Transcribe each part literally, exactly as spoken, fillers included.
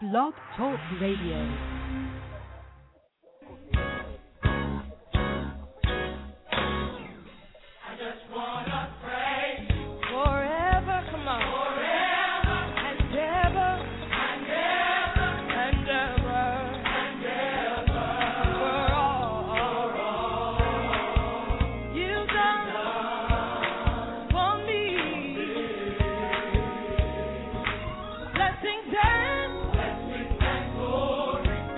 Blog Talk Radio. Blessings and glory.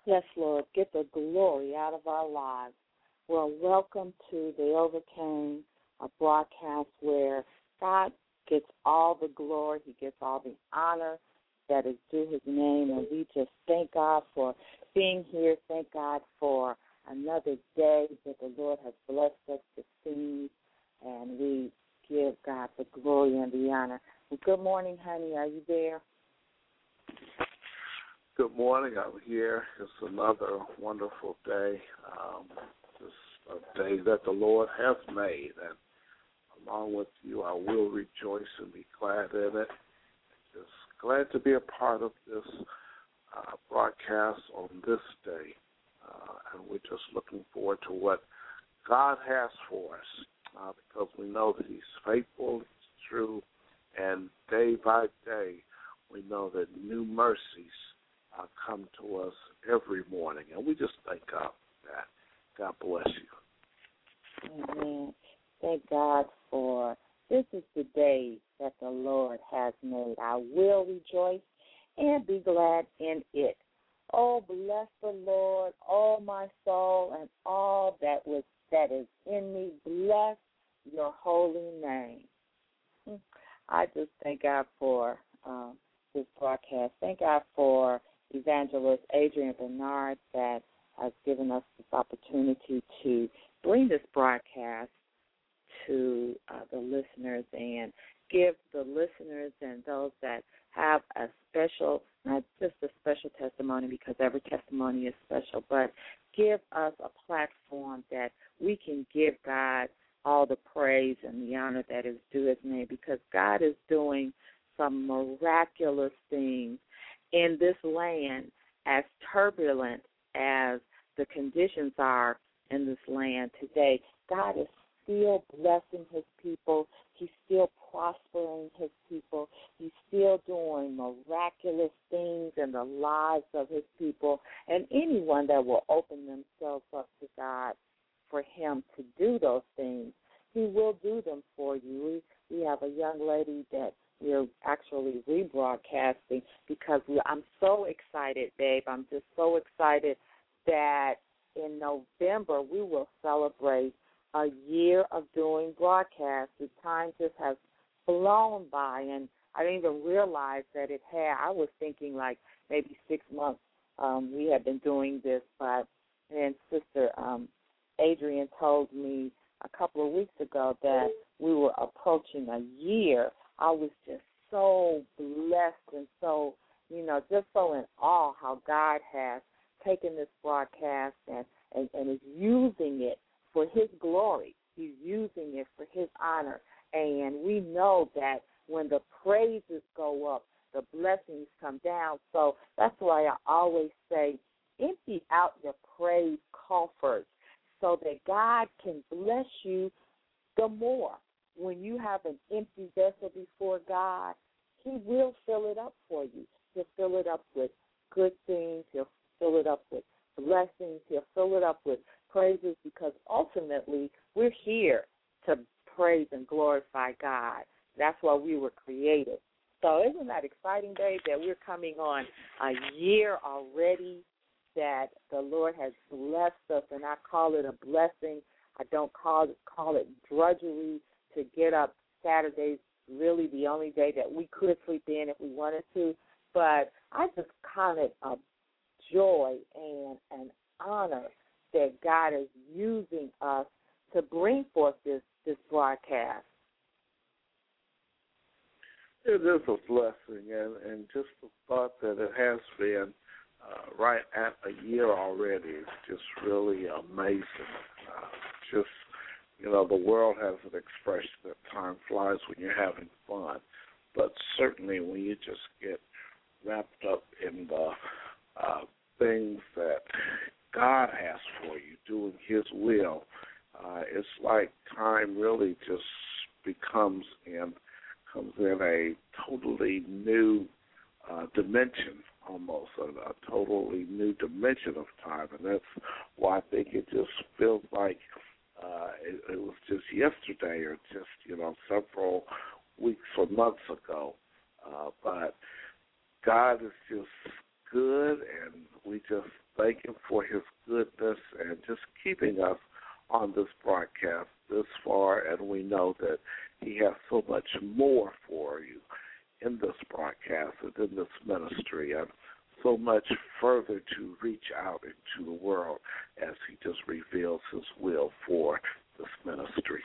Yes, Lord, get the glory out of our lives. Well, welcome to the Overcame, a broadcast where God gets all the glory, he gets all the honor that is due his name, and we just thank God for being here. Thank God for another day that the Lord has blessed us to see, and we give God the glory and the honor. Well, good morning, honey. Are you there? Good morning. I'm here. It's another wonderful day. Um, it's a day that the Lord has made, and along with you, I will rejoice and be glad in it. Just glad to be a part of this uh, broadcast on this day, uh, and we're just looking forward to what God has for us, uh, because we know that he's faithful, he's true, and day by day, we know that new mercies Uh, come to us every morning, and we just thank God for that. God bless you. Amen. Thank God for this is the day that the Lord has made. I will rejoice and be glad in it. Oh, bless the Lord, all my soul, and all that was that is in me. Bless your holy name. I just thank God for um, this broadcast. Thank God for Evangelist Adrian Bernard that has given us this opportunity to bring this broadcast to uh, the listeners and give the listeners and those that have a special, not just a special testimony because every testimony is special, but give us a platform that we can give God all the praise and the honor that is due his name, because God is doing some miraculous things in this land, as turbulent as the conditions are in this land today. God is still blessing his people. He's still prospering his people. He's still doing miraculous things in the lives of his people. And anyone that will open themselves up to God for him to do those things, he will do them for you. We, we have a young lady that we're actually rebroadcasting because we, I'm so excited, babe. I'm just so excited that in November we will celebrate a year of doing broadcasts. The time just has flown by, and I didn't even realize that it had. I was thinking like maybe six months um, we had been doing this, but then Sister um, Adrian told me a couple of weeks ago that we were approaching a year. I was just so blessed and so, you know, just so in awe how God has taken this broadcast and, and, and is using it for his glory. He's using it for his honor. And we know that when the praises go up, the blessings come down. So that's why I always say, empty out your praise coffers so that God can bless you the more. When you have an empty vessel before God, he will fill it up for you. He'll fill it up with good things. He'll fill it up with blessings. He'll fill it up with praises, because ultimately we're here to praise and glorify God. That's why we were created. So isn't that exciting, babe, that we're coming on a year already that the Lord has blessed us, and I call it a blessing. I don't call it, call it drudgery to get up. Saturday's really the only day that we could sleep in if we wanted to, but I just count it a joy and an honor that God is using us to bring forth this, this broadcast. It is a blessing, and, and just the thought that it has been uh, right at a year already is just really amazing. Uh, just You know, the world has an expression that time flies when you're having fun, but certainly when you just get wrapped up in the uh, things that God has for you, doing his will, uh, it's like time really just becomes in, comes in a totally new uh, dimension, almost a, a totally new dimension of time, and that's why I think it just feels like Uh, it, it was just yesterday or just, you know, several weeks or months ago. Uh, but God is just good, and we just thank him for his goodness and just keeping us on this broadcast this far, and we know that he has so much more for you in this broadcast and in this ministry, and so much further to reach out into the world as he just reveals his will for this ministry.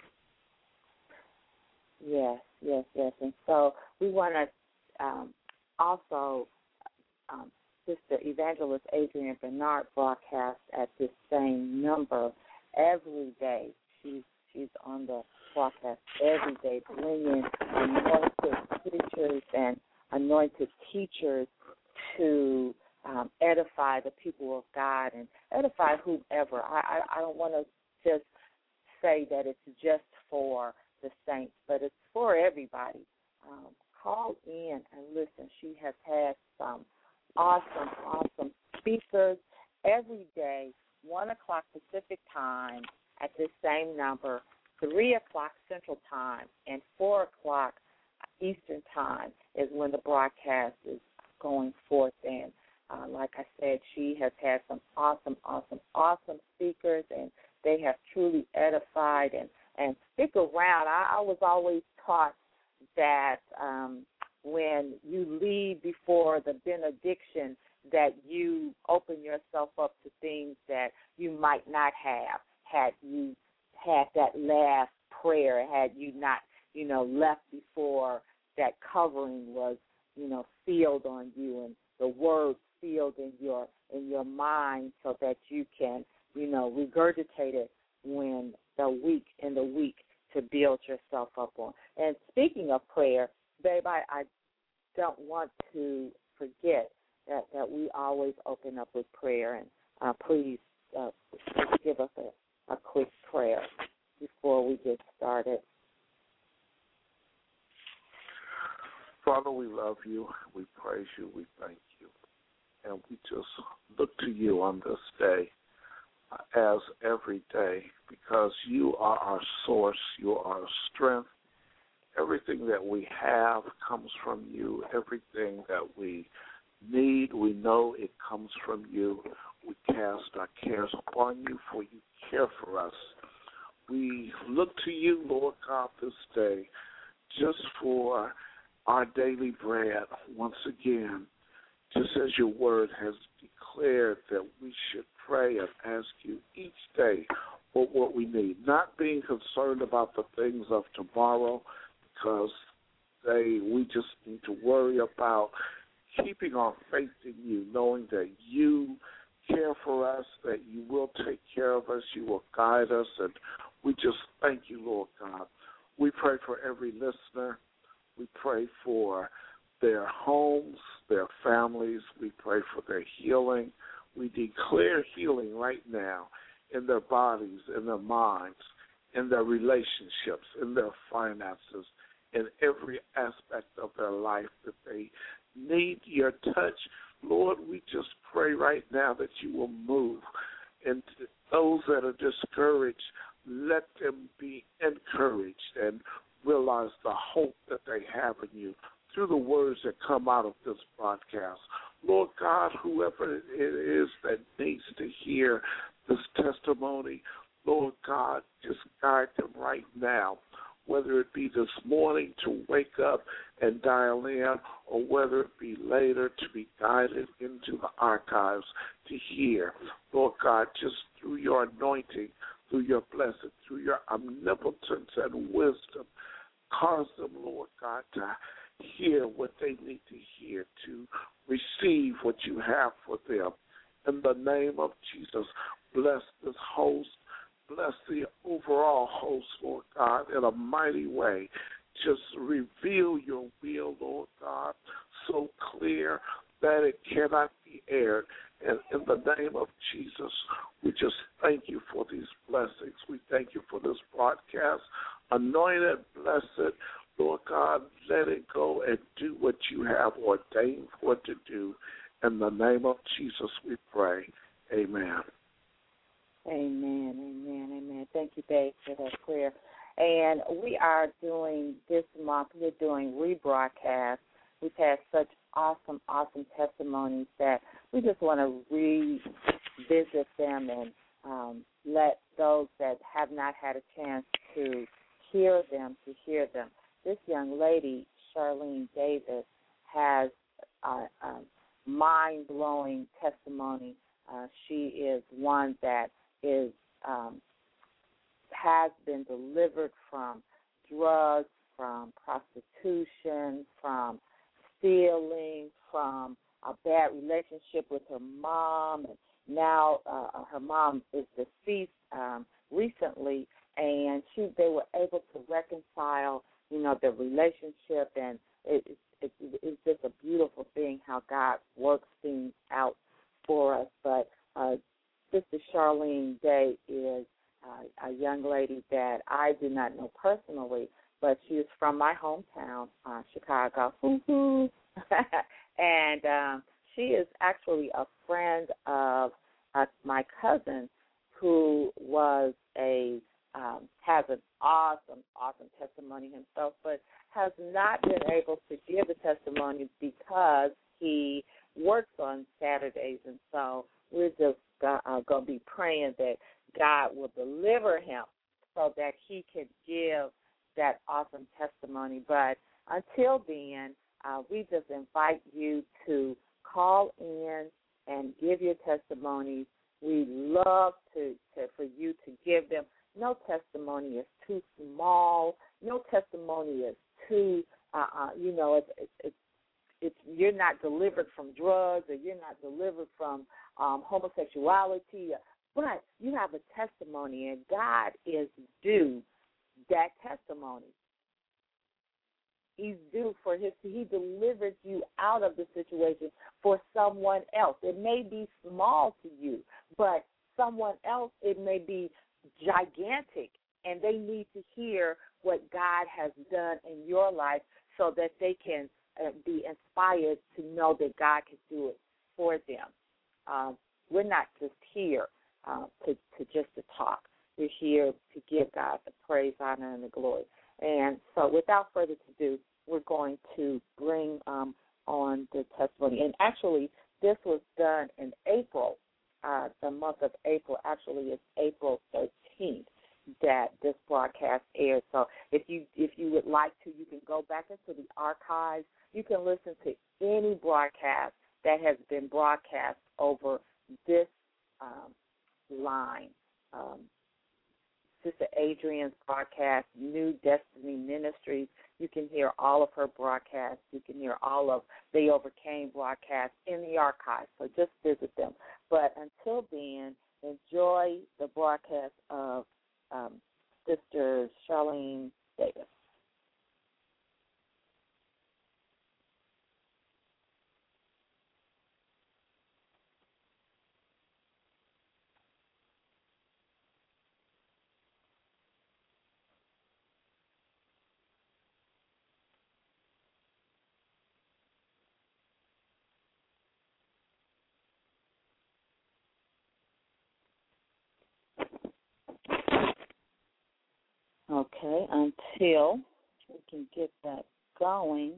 Yes, yes, yes. And so we want to um, also, um, Sister Evangelist Adrienne Bernard broadcast at this same number every day. She's she's on the broadcast every day, bringing anointed preachers and anointed teachers to um, edify the people of God and edify whomever. I, I, I don't want to just say that it's just for the saints, but it's for everybody. Um, call in and listen. She has had some awesome, awesome speakers every day, one o'clock Pacific time at this same number, three o'clock Central time, and four o'clock Eastern time is when the broadcast is going forth. And uh, like I said, she has had some awesome, awesome, awesome speakers, and they have truly edified. And, and stick around. I, I was always taught that um, when you leave before the benediction, that you open yourself up to things that you might not have had you had that last prayer, had you not, you know, left before that covering was, you know, sealed on you and the word sealed in your in your mind, so that you can, you know, regurgitate it when the week in the week to build yourself up on. And speaking of prayer, babe, I, I don't want to forget that, that we always open up with prayer. And uh, please uh, give us a, a quick prayer before we get started. Father, we love you, we praise you, we thank you, and we just look to you on this day as every day, because you are our source, you are our strength. Everything that we have comes from you. Everything that we need, we know it comes from you. We cast our cares upon you, for you care for us. We look to you, Lord God, this day, just for our daily bread once again, just as your word has declared that we should pray and ask you each day for what we need, not being concerned about the things of tomorrow, because they we just need to worry about keeping our faith in you, knowing that you care for us, that you will take care of us, you will guide us, and we just thank you, Lord God. We pray for every listener. We pray for their homes, their families. We pray for their healing. We declare healing right now in their bodies, in their minds, in their relationships, in their finances, in every aspect of their life that they need your touch. Lord, we just pray right now that you will move. And those that are discouraged, let them be encouraged and realize the hope that they have in you through the words that come out of this broadcast. Lord God, whoever it is that needs to hear this testimony, Lord God, just guide them right now, whether it be this morning to wake up and dial in, or whether it be later to be guided into the archives to hear. Lord God, just through your anointing, through your blessing, through your omnipotence and wisdom, cause them, Lord God, to hear what they need to hear, to receive what you have for them. In the name of Jesus, bless this host, bless the overall host, Lord God, in a mighty way. Just reveal your will, Lord God, so clear that it cannot be aired. And in the name of Jesus, we just thank you for these blessings. We thank you for this broadcast. Anoint it, bless it. Lord God, let it go and do what you have ordained for it to do. In the name of Jesus, we pray. Amen. Amen, amen, amen. Thank you, Dave, for that prayer. And we are doing this month, we're doing rebroadcasts. We've had such awesome, awesome testimonies that we just want to revisit them and um, let those that have not had a chance to hear them, to hear them. This young lady, Charlene Davis, has a, a mind-blowing testimony. Uh, she is one that is um, has been delivered from drugs, from prostitution, from stealing, from a bad relationship with her mom, and now uh, her mom is deceased um, recently, and she they were able to reconcile, you know, their relationship, and it, it, it, it's just a beautiful thing how God works things out for us. But uh, Sister Charlene Day is uh, a young lady that I do not know personally, but she is from my hometown, uh, Chicago. And um, she is actually a friend of uh, my cousin, who was a um, has an awesome, awesome testimony himself, but has not been able to give a testimony because he works on Saturdays, and so we're just uh, going to be praying that God will deliver him so that he can give that awesome testimony. But until then, uh, we just invite you to call in and give your testimonies. We love to, to for you to give them. No testimony is too small. No testimony is too, uh, uh, you know, it's, it's, it's, it's you're not delivered from drugs, or you're not delivered from um, homosexuality, but you have a testimony, and God is due that testimony. He's due for his, he delivered you out of the situation for someone else. It may be small to you, but someone else, it may be gigantic, and they need to hear what God has done in your life so that they can uh, be inspired to know that God can do it for them. Um, we're not just here uh, to, to just to talk. We're here to give God the praise, honor, and the glory. And so without further ado, we're going to bring um, on the testimony. And actually, this was done in April, uh, the month of April. Actually, it's April thirteenth that this broadcast aired. So if you if you would like to, you can go back into the archives. You can listen to any broadcast that has been broadcast over this um, line. Um, Sister Adrian's broadcast, New Destiny Ministries. You can hear all of her broadcasts. You can hear all of They Overcame broadcasts in the archives, so just visit them. But until then, enjoy the broadcast of um, Sister Charlene Davis. Okay, until we can get that going,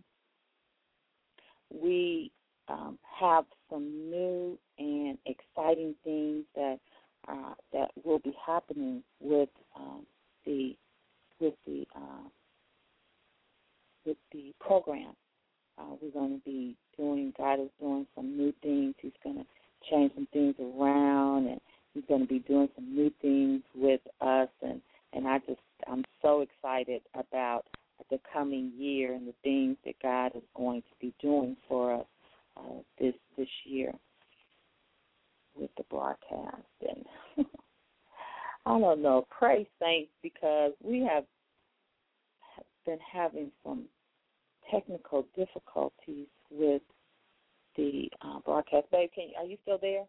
we um, have some new and exciting things that uh, that will be happening with um, the with the uh, with the program. Uh, we're going to be doing. God is doing some new things. He's going to change some things around, and He's going to be doing some new things with us. And and I just I'm so excited about the coming year and the things that God is going to be doing for us uh, this this year with the broadcast. And I don't know, pray, saints, because we have been having some technical difficulties with the uh, broadcast. Babe, can you, are you still there?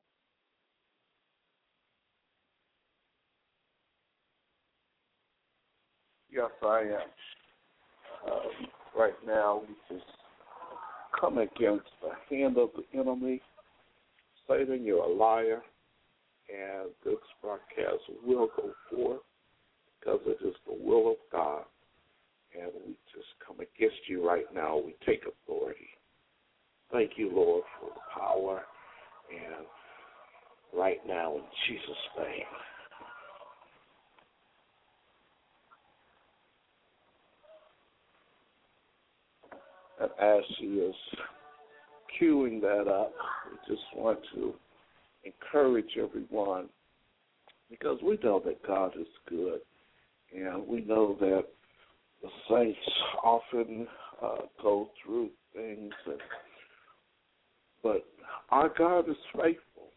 Yes, I am. Um, right now, we just come against the hand of the enemy. Satan, you're a liar, and this broadcast will go forth because it is the will of God, and we just come against you right now. We take authority Thank you, Lord, for the power. And right now, in Jesus' name. And as she is queuing that up, we just want to encourage everyone, because we know that God is good, and we know that the saints often uh, go through things, and, but our God is faithful.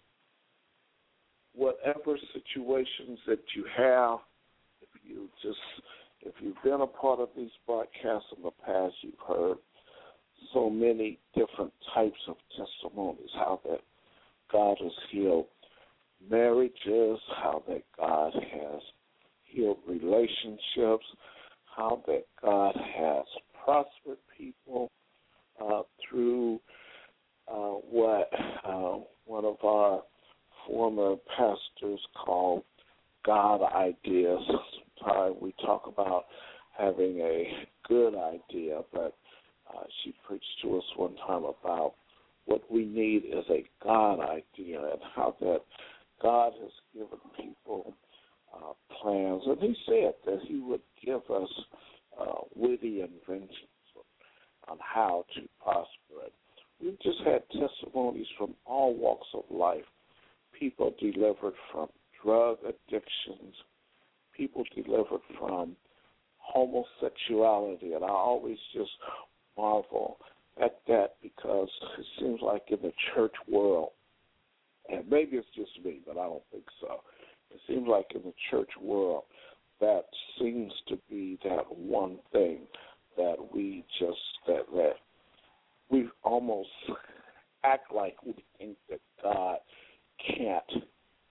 Whatever situations that you have, if you just if you've been a part of these broadcasts in the past, you've heard so many different types of testimonies, how that God has healed marriages, how that God has healed relationships, how that God has prospered people uh, through uh, what uh, one of our former pastors called God ideas. Sometimes we talk about having a good idea, but uh, she preached to us one time about what we need is a God idea, and how that God has given people uh, plans. And he said that he would give us uh, witty inventions on how to prosper it. We've just had testimonies from all walks of life. People delivered from drug addictions, people delivered from homosexuality, and I always just marvel at that, because it seems like in the church world, and maybe it's just me, but I don't think so, it seems like in the church world that seems to be that one thing that we just, that, that we almost act like we think that God can't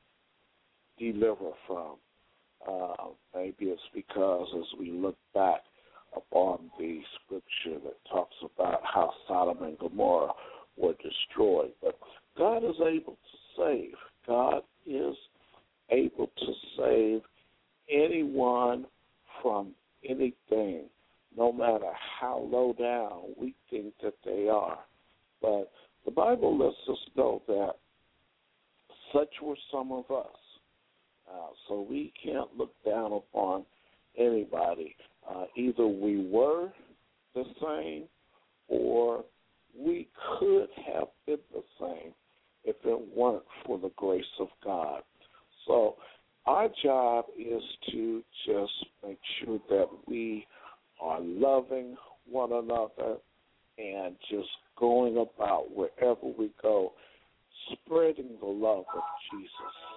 deliver from. Uh, maybe it's because as we look back upon the scripture that talks about how Sodom and Gomorrah were destroyed. But God is able to save. God is able to save anyone from anything, no matter how low down we think that they are. But the Bible lets us know that such were some of us. Uh, so we can't look down upon anybody. Uh, either we were the same or we could have been the same if it weren't for the grace of God. So our job is to just make sure that we are loving one another and just going about wherever we go, spreading the love of Jesus.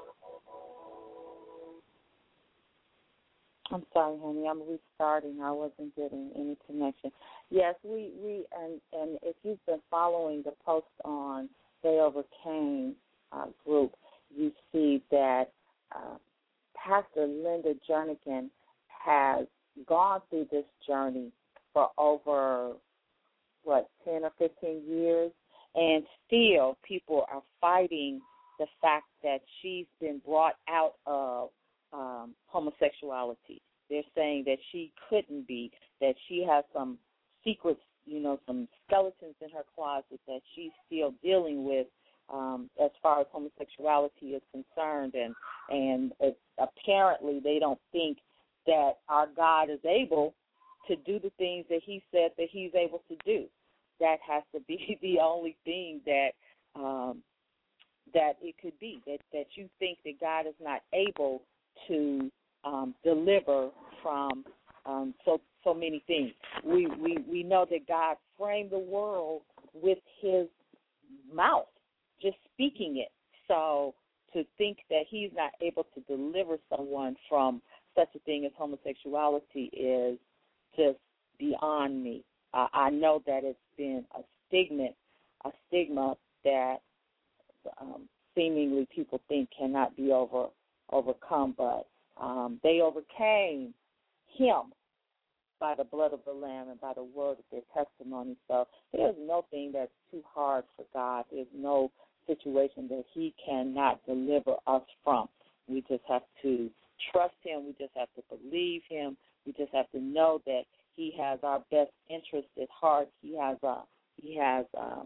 I'm sorry, honey. I'm restarting. I wasn't getting any connection. Yes, we, we and, and if you've been following the post on They Overcame uh, group, you see that uh, Pastor Linda Jernigan has gone through this journey for over, what, ten or fifteen years, and still people are fighting the fact that she's been brought out of Um, homosexuality. They're saying that she couldn't be, that she has some secrets, you know, some skeletons in her closet that she's still dealing with um, as far as homosexuality is concerned, and and it, apparently they don't think that our God is able to do the things that he said that he's able to do. That has to be the only thing that um, that it could be, that, that you think that God is not able to um, deliver from um, so so many things. We, we we know that God framed the world with his mouth, just speaking it. So to think that he's not able to deliver someone from such a thing as homosexuality is just beyond me. Uh, I know that it's been a stigma, a stigma that um, seemingly people think cannot be over overcome, but um, they overcame him by the blood of the Lamb and by the word of their testimony. So there's no thing that's too hard for God. There's no situation that he cannot deliver us from. We just have to trust him. We just have to believe him. We just have to know that he has our best interest at heart. He has a, he has a,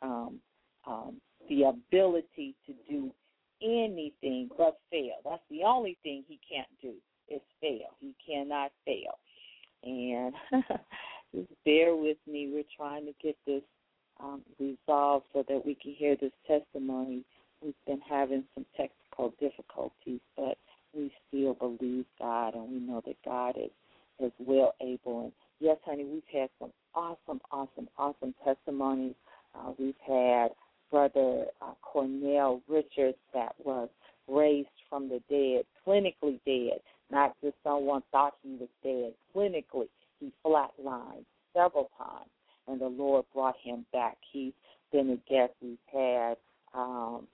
um, um, the ability to do anything but fail. That's the only thing he can't do is fail. He cannot fail. And just bear with me. We're trying to get this um, resolved so that we can hear this testimony. We've been having some technical difficulties, but we still believe God, and we know that God is, is well able. And yes, honey, we've had some awesome, awesome, awesome testimonies. Uh, we've had Brother uh, Cornell Richards that was raised from the dead, clinically dead, not just someone thought he was dead. Clinically, he flatlined several times, and the Lord brought him back. He's been a guest. We've had um,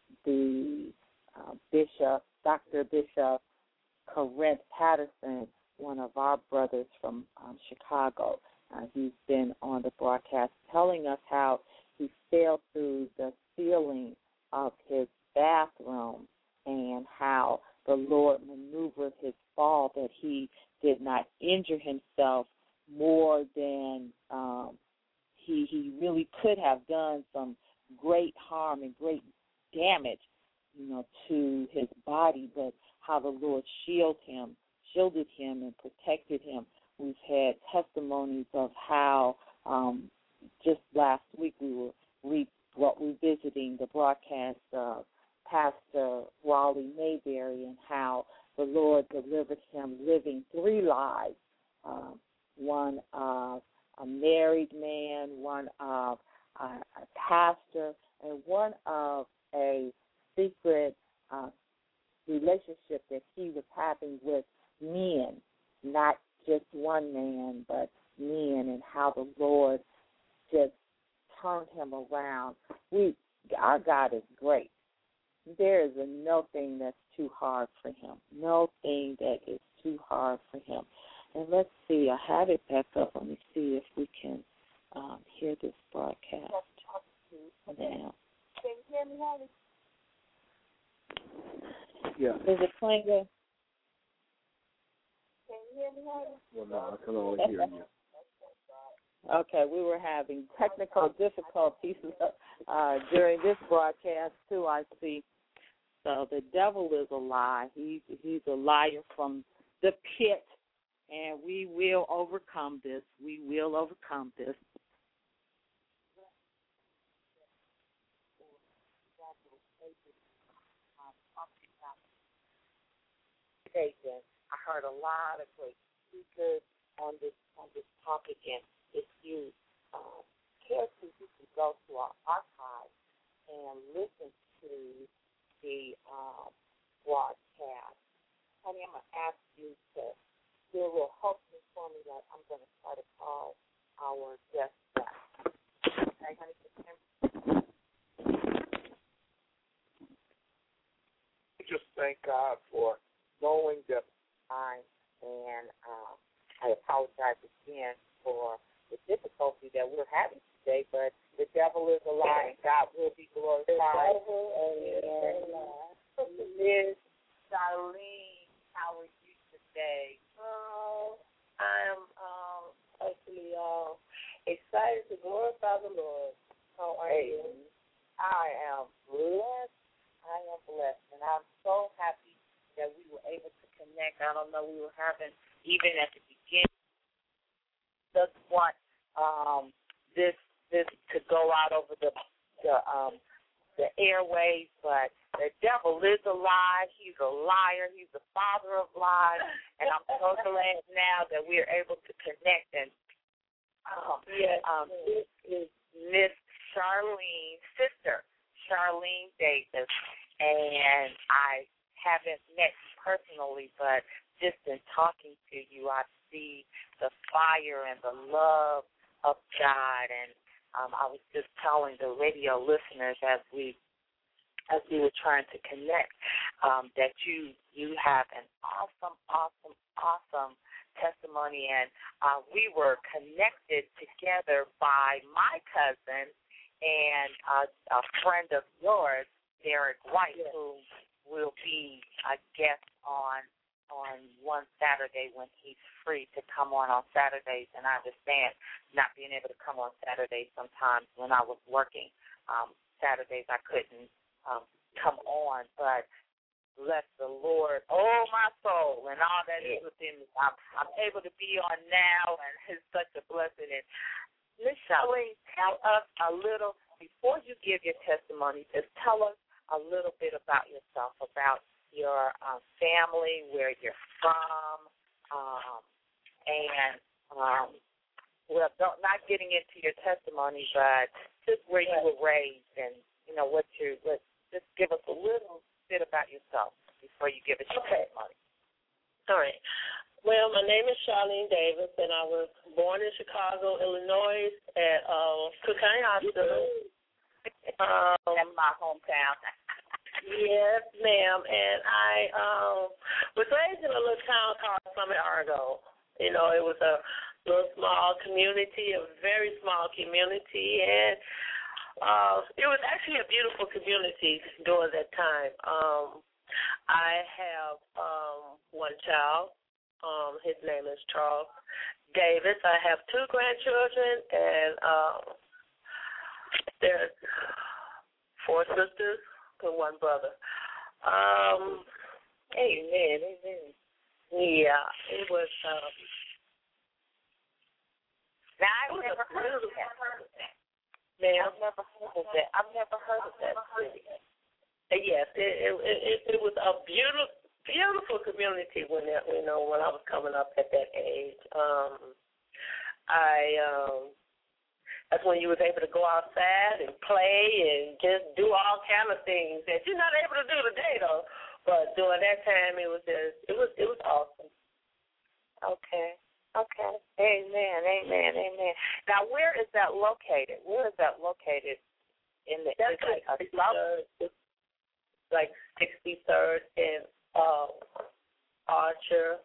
the uh, Bishop, Doctor Bishop Corinth Patterson, one of our brothers from um, Chicago. Uh, he's been on the broadcast telling us how he fell through the ceiling of his bathroom and how the Lord maneuvered his fall, that he did not injure himself more than um, he he really could have done some great harm and great damage, you know, to his body, but how the Lord shielded him, shielded him and protected him. We've had testimonies of how um, just last week we were re- what we visiting the broadcast of Pastor Wally Mayberry and how the Lord delivered him living three lives, uh, one of a married man, one of a, a pastor, and one of a secret uh, relationship that he was having with men, not just one man, but men, and how the Lord just turned him around. We, our God is great. There is a no thing that's too hard for him. No thing that is too hard for him. And let's see, I have it back up. Let me see if we can um, hear this broadcast now. Can you hear me, honey? Yeah. Is it playing good? Can you hear me, honey? Well, no, I can only hear you. Okay, we were having technical difficulties uh, during this broadcast, too, I see. So the devil is a lie. He, he's a liar from the pit, and we will overcome this. We will overcome this. I heard a lot of great speakers on this on this topic, and if you uh, care to, you can go to our archive and listen to the um, broadcast. Honey, I'm going to ask you to do a little hosting for me that I'm going to try to call our guest back. Okay, honey? Just thank God for knowing that time, and uh, I apologize again for the difficulty that we're having today, but the devil is a lie, and God will be glorified. And uh, Miz Charlene, how are you today? Oh, I'm um, actually uh, excited to glorify the Lord. How are hey, you? I am blessed. I am blessed, and I'm so happy that we were able to connect. I don't know, we were having, even at the beginning, just want um, this this to go out over the the um, the airways, but the devil is a lie. He's a liar. He's the father of lies, and I'm so glad now that we are able to connect. And um, yes, um, yes. this is Miss Charlene's sister, Charlene Davis, and I haven't met personally, but just in talking to you, I see the fire and the love of God. And um, I was just telling the radio listeners as we as we were trying to connect um, that you you have an awesome, awesome, awesome testimony, and uh, we were connected together by my cousin and uh, a friend of yours, Derek White, yes. who will be a guest on on one Saturday when he's free to come on on Saturdays. And I understand not being able to come on Saturdays sometimes when I was working. um, Saturdays I couldn't um, come on, but bless the Lord, oh my soul, and all that is within me. I'm, I'm able to be on now, and it's such a blessing. And Miss Charlene, tell us a little, before you give your testimony, just tell us a little bit about yourself, about your uh, family, where you're from, um, and, um, well, don't, not getting into your testimony, but just where you were raised and, you know, what you, what, just give us a little bit about yourself before you give us your Okay. testimony. All right. Well, my name is Charlene Davis, and I was born in Chicago, Illinois, at uh, Cook County Hospital. Um, That's my hometown. Yes, ma'am. And I um, was raised in a little town called Summit, Argo. You know, it was a little small community, a very small community, and uh, it was actually a beautiful community during that time. Um, I have um, one child. Um, his name is Charles Davis. I have two grandchildren, and um, there's four sisters and one brother. Um, Amen, amen. yeah, it was. Um, Now, I've never heard of that. man, I've never heard of that. I've never heard of that city. yes, it, it it it was a beautiful beautiful community when it, you know when I was coming up at that age. Um, I um, that's when you was able to go outside and play and just do all kind of things that you're not able to do today though. But during that time, it was just it was it was awesome. Okay. Okay. Amen. Amen. Amen. Now, where is that located? Where is that located in the? That's is like it a south? it's like sixty-third and uh, Archer.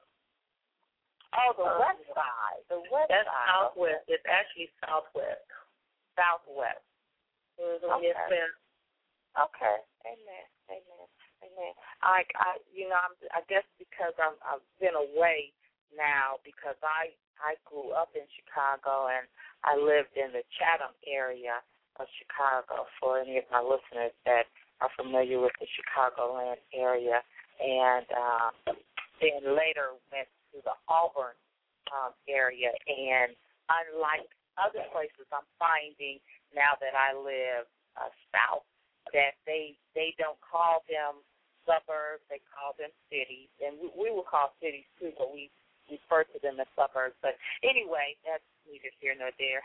Oh, the um, west side. The west That's side. southwest. It's actually southwest. Southwest. Mm-hmm. Okay. Yes, ma'am. Okay. Amen. Amen. Amen. I, I, you know, I'm, I guess because I'm, I've been away now because I, I grew up in Chicago and I lived in the Chatham area of Chicago. For any of my listeners that are familiar with the Chicagoland area, and um, then later went to the Auburn um, area. And unlike other places, I'm finding now that I live uh, south that they they don't call them suburbs, they call them cities, and we, we will call cities too, but we refer to them as suburbs. But anyway, that's neither here nor there.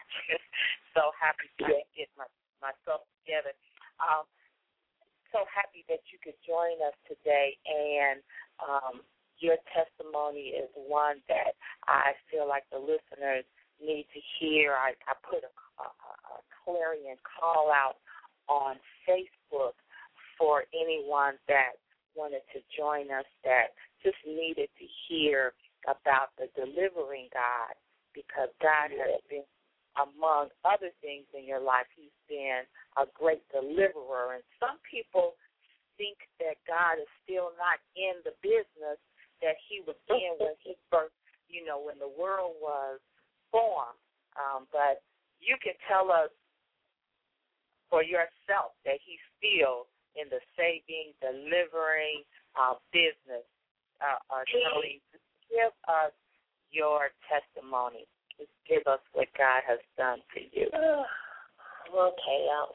So happy to get my, myself together. Um, so happy that you could join us today, and um, your testimony is one that I feel like the listeners need to hear. I, I put a, a, a clarion call out on Facebook for anyone that wanted to join us that just needed to hear about the delivering God, because God has been, among other things in your life, he's been a great deliverer. And some people think that God is still not in the business that he was in when he first, you know, when the world was formed. Um, but you can tell us for yourself that he's still in the saving, delivering uh, business. Uh, uh, Charlie, give us your testimony. Just give us what God has done for you. Okay, um,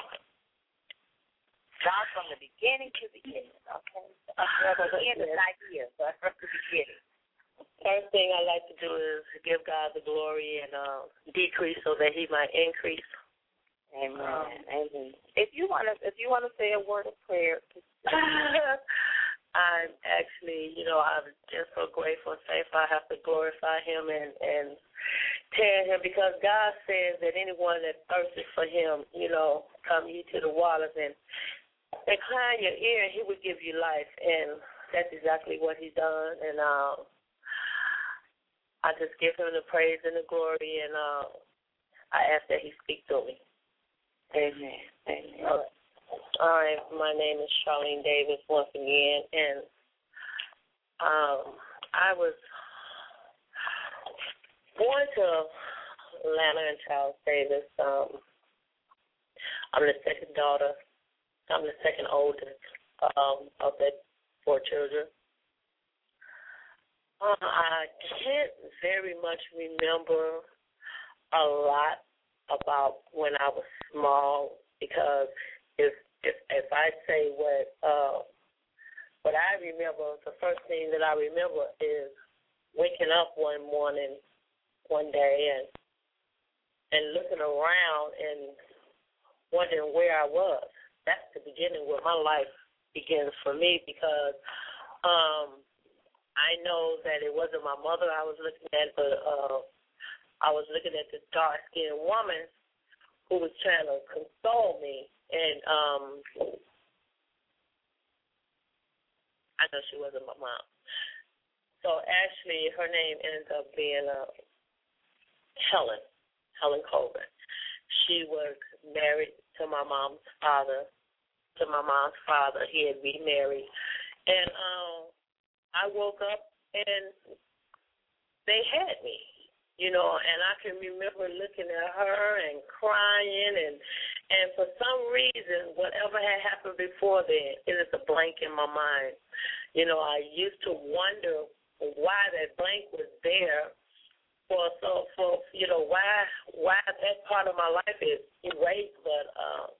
Not from the beginning to the end, okay? Well, the end is not here, but from the beginning. First thing I like to do is give God the glory and uh, decrease so that he might increase. Amen. Um, Amen. If you want to, if you want to say a word of prayer, I'm actually, you know, I'm just so grateful and thankful. I have to glorify him and, and tell him, because God says that anyone that thirsts for him, you know, come ye to the waters and incline your ear, and he will give you life. And that's exactly what he's done. And um, I just give him the praise and the glory, and uh, I ask that he speak to me. Amen. Amen. All right. All right, my name is Charlene Davis once again, and um, I was born to Atlanta and Charles Davis. Um, I'm the second daughter. I'm the second oldest um, of the four children. Uh, I can't very much remember a lot about when I was small because if if, if I say what uh, what I remember, the first thing that I remember is waking up one morning, one day, and and looking around and wondering where I was. That's the beginning where my life begins for me because um, I know that it wasn't my mother I was looking at, but uh, I was looking at this dark-skinned woman who was trying to console me. And um, I know she wasn't my mom. So actually, her name ends up being uh, Helen, Helen Colvin. She was married to my mom's father, to my mom's father. He had remarried. And um, I woke up and they had me, you know, and I can remember looking at her and crying, and and for some reason, whatever had happened before then, it is a blank in my mind. You know, I used to wonder why that blank was there for, so for you know, why why that part of my life is erased, but um,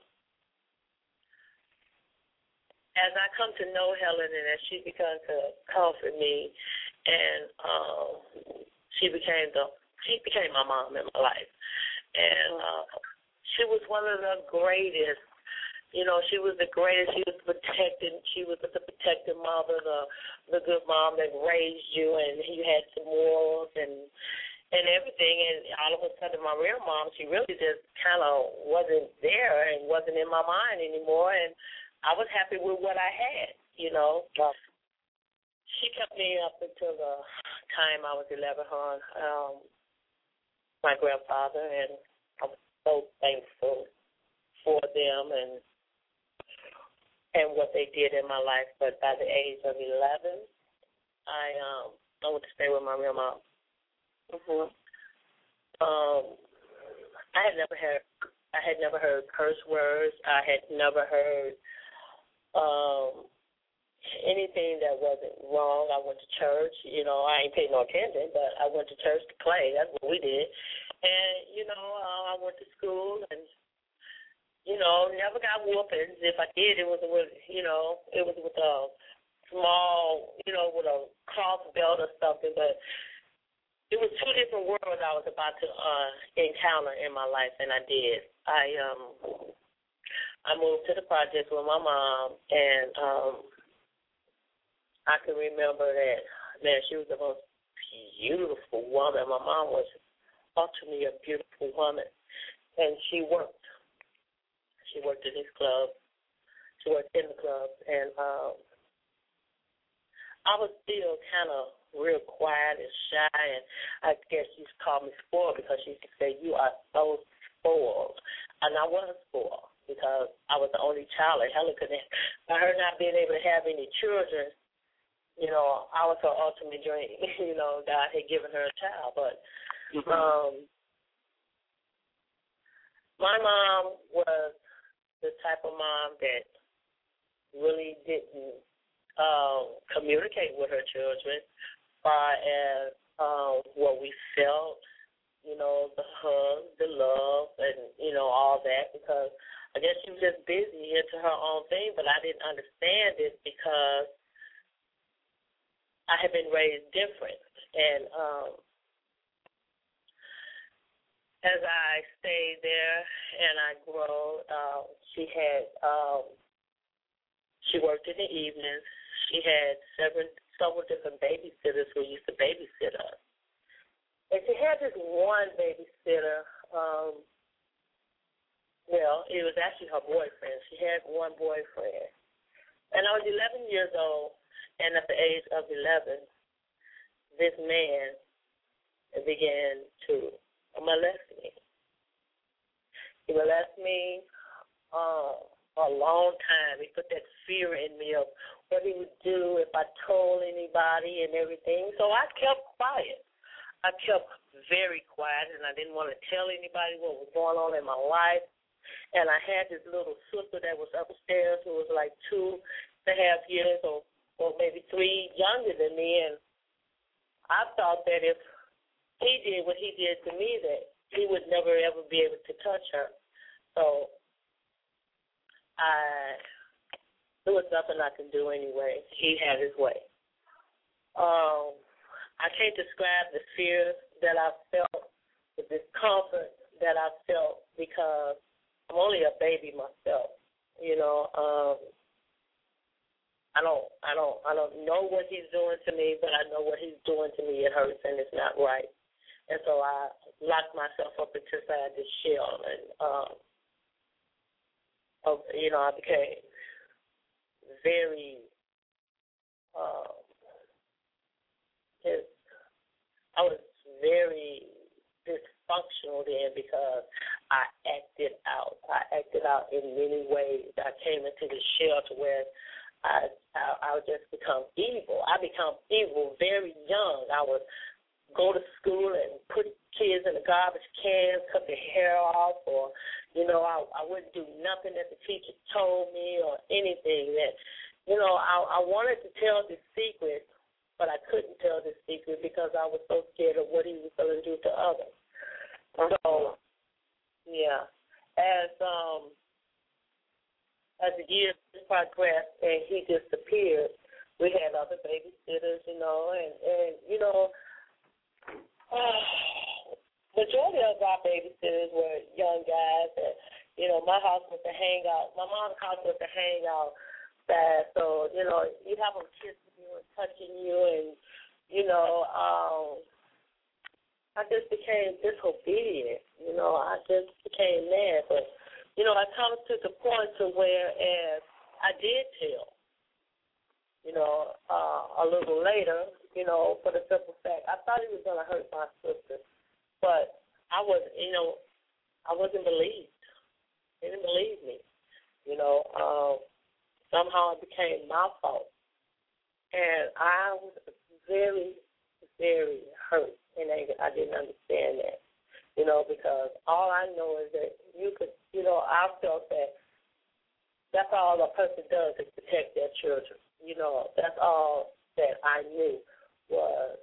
as I come to know Helen and as she began to comfort me, and um, she became the she became my mom in my life, and uh, she was one of the greatest. You know, she was the greatest. She was protecting. She was the protective mother, the the good mom that raised you, and you had some morals and and everything. And all of a sudden, my real mom, she really just kind of wasn't there and wasn't in my mind anymore, and I was happy with what I had, you know. She kept me up until the time I was eleven, her, um, my grandfather, and I was so thankful for them and and what they did in my life. But by the age of eleven, I um I went to stay with my real mom. Mm-hmm. Um, I had never heard I had never heard curse words. I had never heard Um, anything that wasn't wrong. I went to church. You know, I ain't paid no attention, but I went to church to play. That's what we did. And, you know, uh, I went to school and, you know, never got whoopings. If I did, it was with, you know, it was with a small, you know, with a cross belt or something. But it was two different worlds I was about to uh, encounter in my life, and I did. I, um... I moved to the projects with my mom, and um, I can remember that, man, she was the most beautiful woman. My mom was ultimately a beautiful woman, and she worked. She worked in this club. She worked in the club, and um, I was still kind of real quiet and shy, and I guess she used to call me spoiled because she used to say, "You are so spoiled," and I was spoiled. Because I was the only child, and Helen couldn't. By her not being able to have any children, you know, I was her ultimate dream. You know, God had given her a child, but mm-hmm. um, my mom was the type of mom that really didn't um, communicate with her children, as far as um, what we felt, you know, the hug, the love, and you know all that, because I guess she was just busy into her own thing, but I didn't understand it because I had been raised different. And um, as I stayed there and I grew, uh, she had um, she worked in the evenings. She had several several different babysitters who used to babysit us. And she had this one babysitter. Um, Well, it was actually her boyfriend. She had one boyfriend. And I was eleven years old, and at the age of eleven, this man began to molest me. He molested me uh, a long time. He put that fear in me of what he would do if I told anybody and everything. So I kept quiet. I kept very quiet, and I didn't want to tell anybody what was going on in my life. And I had this little sister that was upstairs who was like two and a half years or, or maybe three younger than me. And I thought that if he did what he did to me, that he would never, ever be able to touch her. So I, there was nothing I could do anyway. He had his way. Um, I can't describe the fear that I felt, the discomfort that I felt, because I'm only a baby myself. You know, um, I don't, I don't, I don't know what he's doing to me, but I know what he's doing to me. It hurts and it's not right. And so I locked myself up inside this shell, and um, of, you know, I became very. Um, His, I was very dysfunctional then because I acted out. I acted out in many ways. I came into the shell to where I, I I would just become evil. I become evil very young. I would go to school and put kids in the garbage cans, cut their hair off, or, you know, I, I wouldn't do nothing that the teacher told me or anything. That, you know, I, I wanted to tell the secret, but I couldn't tell the secret because I was so scared of what he was going to do to others. So, yeah, as um, as the years progressed and he disappeared, we had other babysitters, you know, and, and you know, uh, majority of our babysitters were young guys. And, you know, my house was a hangout. My mom's house was a hangout. That, so, you know, you have them kissing you and touching you, and, you know, um, I just became disobedient. You know, I just became mad. But, you know, I come to the point to where as I did tell, you know, uh, a little later, you know, for the simple fact, I thought he was going to hurt my sister, but I was, you know, I wasn't believed. They didn't believe me, you know. Um, Somehow it became my fault. And I was very, very hurt and angry. I didn't understand that, you know, because all I know is that you could, you know, I felt that that's all a person does is protect their children. You know, that's all that I knew was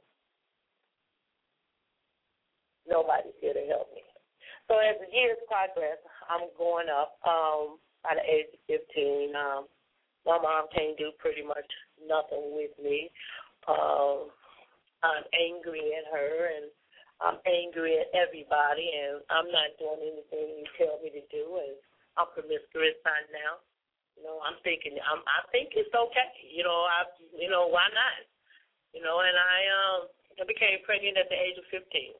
nobody's here to help me. So as the years progress, I'm going up. Um, by the age of fifteen, um, my mom can't do pretty much nothing with me. Um, I'm angry at her, and I'm angry at everybody, and I'm not doing anything you tell me to do, and I'm promiscuous by now. You know, I'm thinking, I'm, I think it's okay. You know, I, you know, why not? You know, and I, um, I became pregnant at the age of fifteen.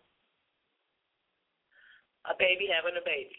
A baby having a baby.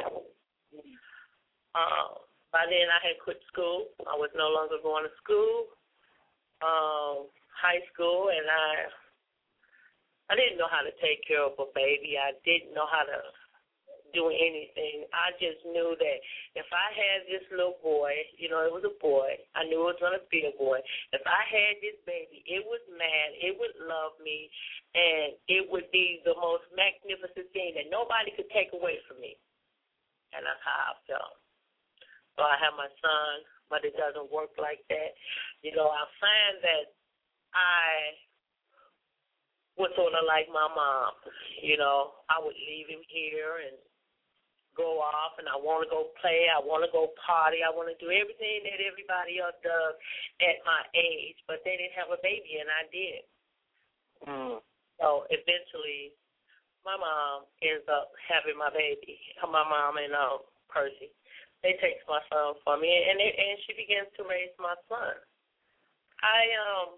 Um. By then, I had quit school. I was no longer going to school, um, high school, and I I didn't know how to take care of a baby. I didn't know how to do anything. I just knew that if I had this little boy, you know, it was a boy. I knew it was going to be a boy. If I had this baby, it was mad. It would love me, and it would be the most magnificent thing that nobody could take away from me. And that's how I felt. So I have my son, but it doesn't work like that. You know, I find that I was sort of like my mom. You know, I would leave him here and go off, and I want to go play. I want to go party. I want to do everything that everybody else does at my age, but they didn't have a baby, and I did. Mm. So eventually, my mom ends up having my baby, my mom and uh, Percy. They take my son from me, and it, and she begins to raise my son. I um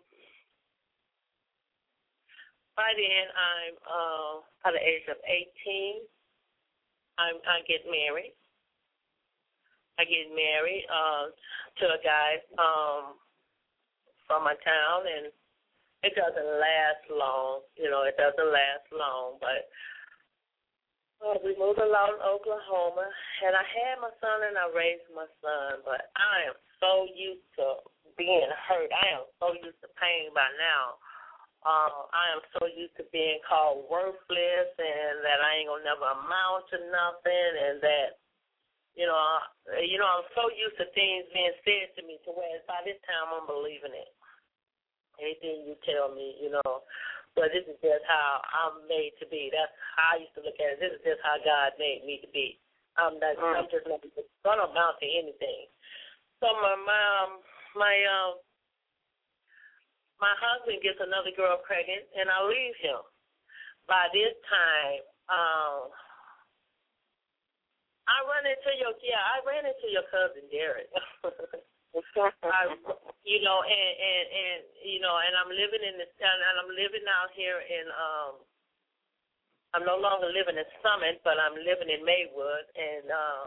by then I'm uh, at the age of eighteen. I'm, I get married. I get married uh, to a guy um, from my town, and it doesn't last long. You know, it doesn't last long, but. Uh, we moved along to Oklahoma, and I had my son and I raised my son, but I am so used to being hurt. I am so used to pain by now. Uh, I am so used to being called worthless and that I ain't going to never amount to nothing, and that so used to things being said to me to where by this time I'm believing it. Anything you tell me, you know. But this is just how I'm made to be. That's how I used to look at it. This is just how God made me to be. I'm not. Mm. I'm just not going to amount to anything. So my mom, my um, my husband gets another girl pregnant, and I leave him. By this time, um, I run into your yeah, I ran into your cousin Derek. I, you know, and, and and you know, and I'm living in this, and I'm living out here in um. I'm no longer living in Summit, but I'm living in Maywood, and uh,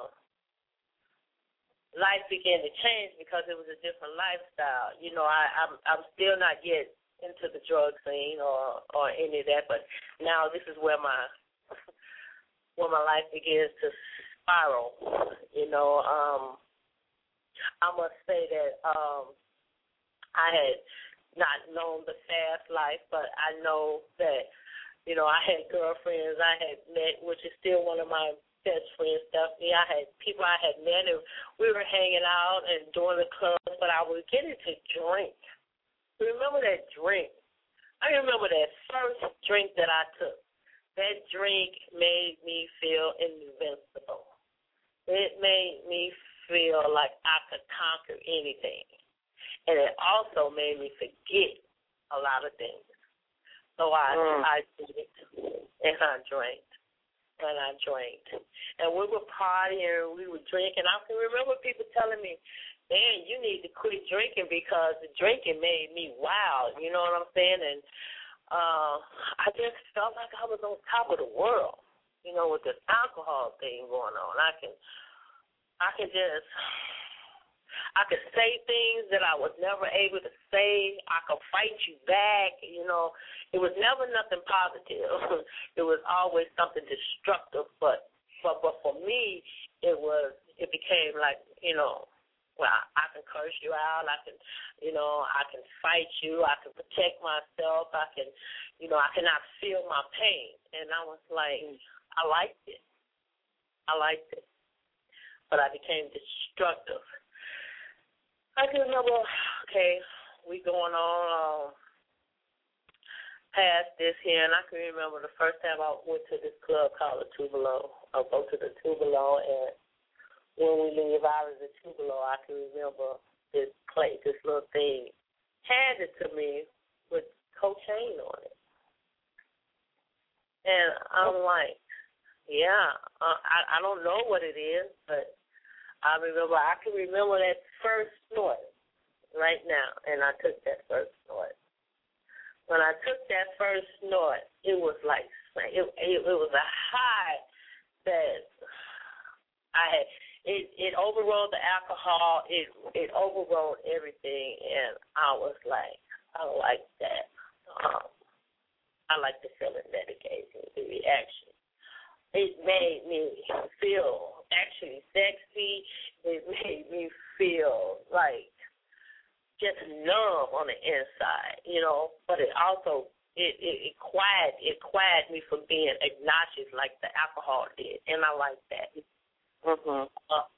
life began to change because it was a different lifestyle. You know, I, I'm I'm still not yet into the drug scene or, or any of that, but now this is where my where my life begins to spiral. You know, um, I must say that um, I had not known the fast life, but I know that. You know, I had girlfriends I had met, which is still one of my best friends, Stephanie. I had people I had met, and we were hanging out and doing the clubs, but I was getting to drink. Remember that drink? I remember that first drink that I took. That drink made me feel invincible. It made me feel like I could conquer anything. And it also made me forget a lot of things. So I mm. I did it, and I drank, and I drank. And we were partying, we were drinking. I can remember people telling me, man, you need to quit drinking because the drinking made me wild, you know what I'm saying? And uh, I just felt like I was on top of the world, you know, with this alcohol thing going on. I can, I can just... I could say things that I was never able to say. I could fight you back. You know, it was never nothing positive. It was always something destructive. But, but, but for me, it was. It became like, you know, well, I can curse you out. I can, you know, I can fight you. I can protect myself. I can, you know, I cannot feel my pain. And I was like, I liked it. I liked it. But I became destructive. I can remember, okay, we going on um, past this here, and I can remember the first time I went to this club called the Tupelo. I go to the Tupelo, and when we leave out of the Tupelo, I can remember this plate, this little thing, handed to me with cocaine on it. And I'm like, yeah, uh, I, I don't know what it is, but I remember, I can remember that first snort right now, and I took that first snort. When I took that first snort, it was like, it, it, it was a high that I had, it, it overrode the alcohol, it, it overrode everything, and I was like, I like that. Um, I like the feeling that it gave me, the reaction. It made me feel actually sexy. It made me feel like just numb on the inside, you know. But it also it it, it quiet it quieted me from being obnoxious like the alcohol did, and I like that. Mm-hmm. Uh,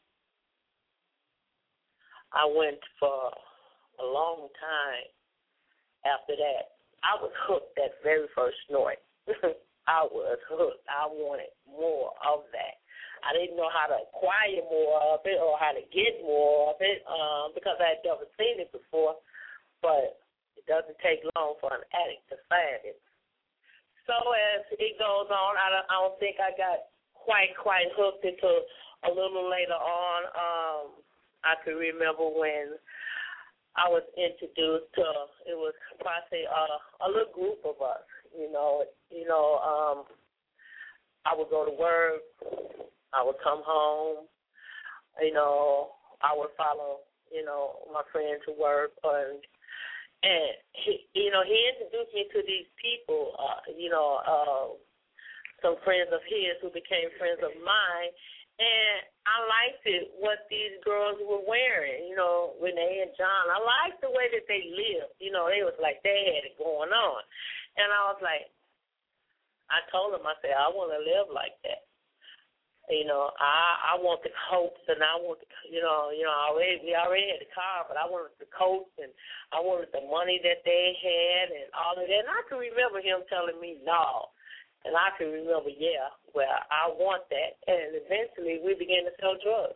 I went for a long time after that. I was hooked that very first snort. I was hooked. I wanted more of that. I didn't know how to acquire more of it or how to get more of it um, because I had never seen it before. But it doesn't take long for an addict to find it. So as it goes on, I don't, I don't think I got quite, quite hooked until a little later on. Um, I can remember when I was introduced to, it was probably a, a little group of us. You know, you know, um, I would go to work, I would come home, you know, I would follow, you know, my friend to work, and, and he, you know, he introduced me to these people, uh, you know, uh, some friends of his who became friends of mine, and I liked it, what these girls were wearing, you know, Renee and John. I liked the way that they lived, you know, they was like, they had it going on. And I was like, I told him, I said, I want to live like that. You know, I I want the coats, and I want, the, you know, you know, already we already had the car, but I wanted the coats, and I wanted the money that they had, and all of that. And I can remember him telling me no, and I can remember, yeah, well, I want that. And eventually, we began to sell drugs.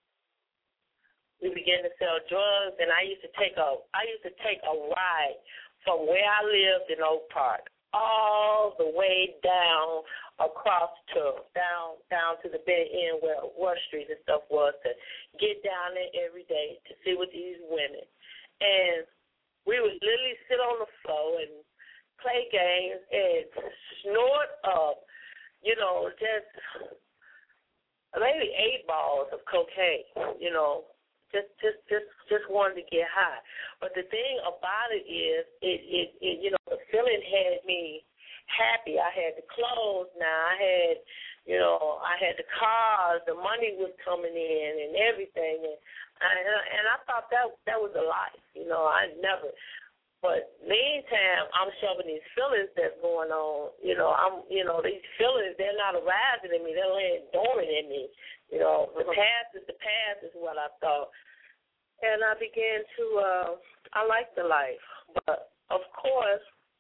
We began to sell drugs, and I used to take a I used to take a ride from where I lived in Oak Park all the way down across to down down to the bed end where Rush Street and stuff was, to get down there every day to sit with these women. And we would literally sit on the floor and play games and snort up, you know, just maybe eight balls of cocaine, you know. Just, just, just, just wanted to get high. But the thing about it is, it, it, it, you know, the feeling had me happy. I had the clothes now. I had, you know, I had the cars. The money was coming in and everything. And I, and I thought that that was a life. You know, I never. But meantime, I'm shoving these feelings that's going on. You know, I'm, you know, these feelings, they're not arising in me. They're laying dormant in me. You know, the past is the past is what I thought. And I began to, uh, I like the life. But, of course,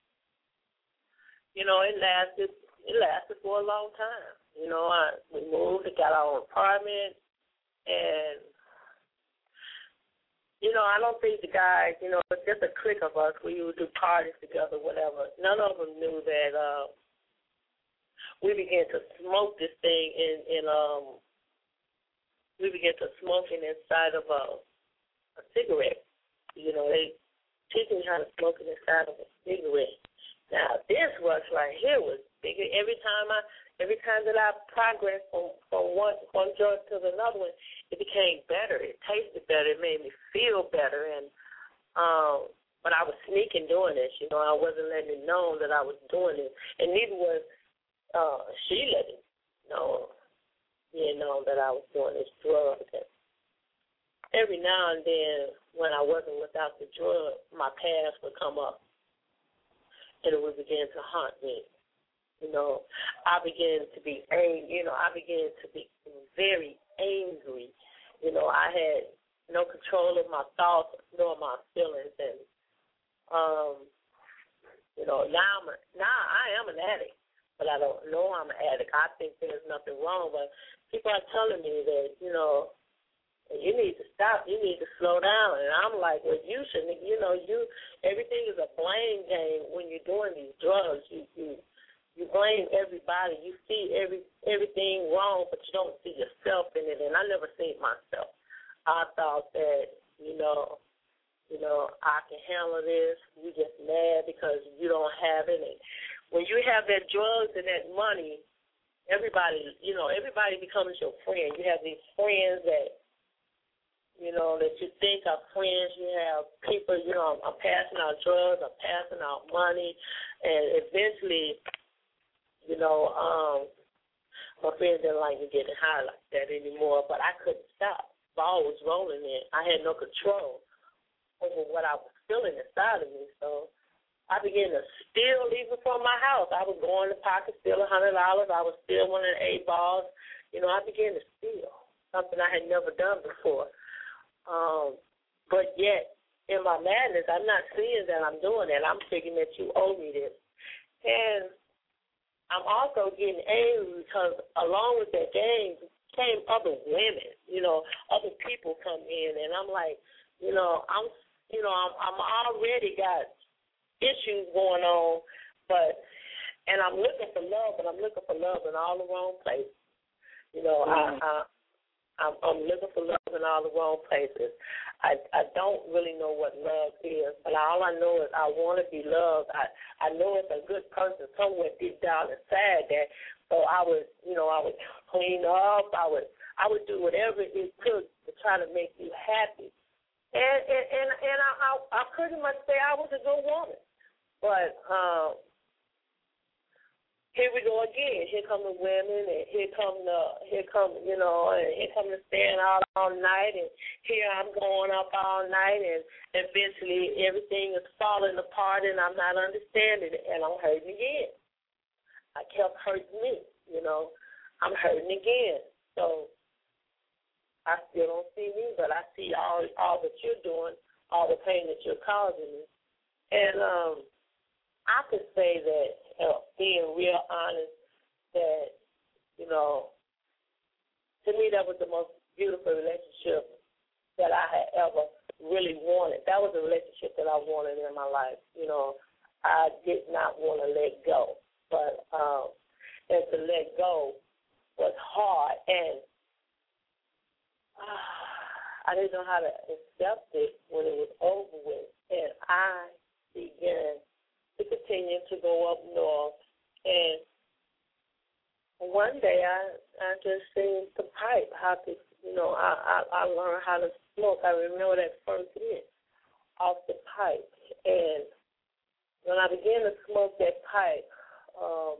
you know, it lasted, it lasted for a long time. You know, I, we moved, we got our own apartment, and, you know, I don't think the guys, you know, it's just a clique of us. We would do parties together, whatever. None of them knew that uh, we began to smoke this thing in, in um, we began to smoke it inside of a, a cigarette. You know, they teach me how to smoke it inside of a cigarette. Now, this rush right here was bigger. Every time I, every time that I progressed from, from one one drug to another one, it became better. It tasted better. It made me feel better. And um, but I was sneaking doing this. You know, I wasn't letting it know that I was doing it, and neither was uh, she letting it know. You know that I was doing this drug. And every now and then, when I wasn't without the drug, my past would come up, and it would begin to haunt me. You know, I began to be angry. You know, I began to be very angry. You know, I had no control of my thoughts nor my feelings, and um, you know, now I'm a, now I am an addict, but I don't know I'm an addict. I think there's nothing wrong, but people are telling me that, you know, you need to stop, you need to slow down. And I'm like, well, you shouldn't, you know, you, everything is a blame game when you're doing these drugs. You you, you blame everybody. You see every everything wrong, but you don't see yourself in it. And I never seen myself. I thought that, you know, you know, I can handle this. You just mad because you don't have it. And when you have that drugs and that money, everybody, you know, everybody becomes your friend. You have these friends that, you know, that you think are friends. You have people, you know, I'm, I'm passing out drugs, I'm passing out money, and eventually, you know, um, my friends didn't like me getting high like that anymore, but I couldn't stop. Ball was rolling in. I had no control over what I was feeling inside of me, so I began to steal even from my house. I would go in the pocket, steal a hundred dollars. I would steal one of the eight balls. You know, I began to steal, something I had never done before. Um, but yet, in my madness, I'm not seeing that I'm doing that. I'm thinking that you owe me this. And I'm also getting angry because along with that game came other women, you know, other people come in, and I'm like, you know, I'm, you know, I'm, I'm already got issues going on, but, and I'm looking for love, but I'm looking for love in all the wrong places. You know, mm-hmm. I, I, I'm, I'm looking for love in all the wrong places. I, I don't really know what love is, but all I know is I want to be loved. I, I know it's a good person somewhere deep down inside that, so I would, you know, I would clean up. I would, I would do whatever it took to try to make you happy. And and and, and I, I I pretty much say I was a good woman, but um, here we go again. Here come the women, and here come the here come you know, and here come the staying out all night, and here I'm going up all night, and eventually everything is falling apart, and I'm not understanding it, and I'm hurting again. I kept hurting me, you know. I'm hurting again. So I still don't see me, but I see all all that you're doing, all the pain that you're causing me. And um, I could say that, uh, being real honest, that, you know, to me that was the most beautiful relationship that I had ever really wanted. That was the relationship that I wanted in my life. You know, I did not want to let go. But um, and to let go was hard, and uh, I didn't know how to accept it when it was over with. And I began to continue to go up north. And one day I, I just seen the pipe, how to, you know, I, I, I learned how to smoke. I remember that first hit off the pipe. And when I began to smoke that pipe, um,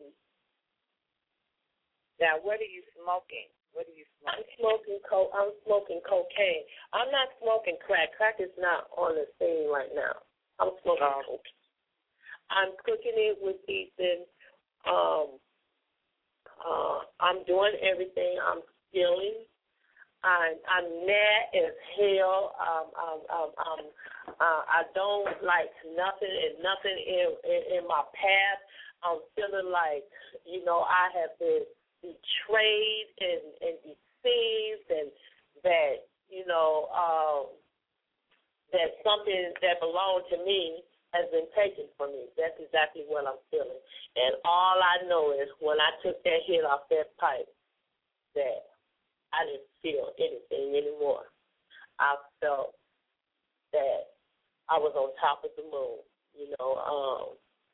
now, what are you smoking? What are you smoking? I'm smoking co- I'm smoking cocaine. I'm not smoking crack. Crack is not on the scene right now. I'm smoking um, cocaine. I'm cooking it with Ethan. Um, uh, I'm doing everything. I'm stealing. I'm, I'm mad as hell. Um, um, um, um, uh, I don't like nothing and nothing in, in, in my path. I'm feeling like, you know, I have been betrayed and, and deceived, and that, you know, um, that something that belonged to me has been taken from me. That's exactly what I'm feeling. And all I know is when I took that hit off that pipe, that I didn't feel anything anymore. I felt that I was on top of the moon, you know. Um,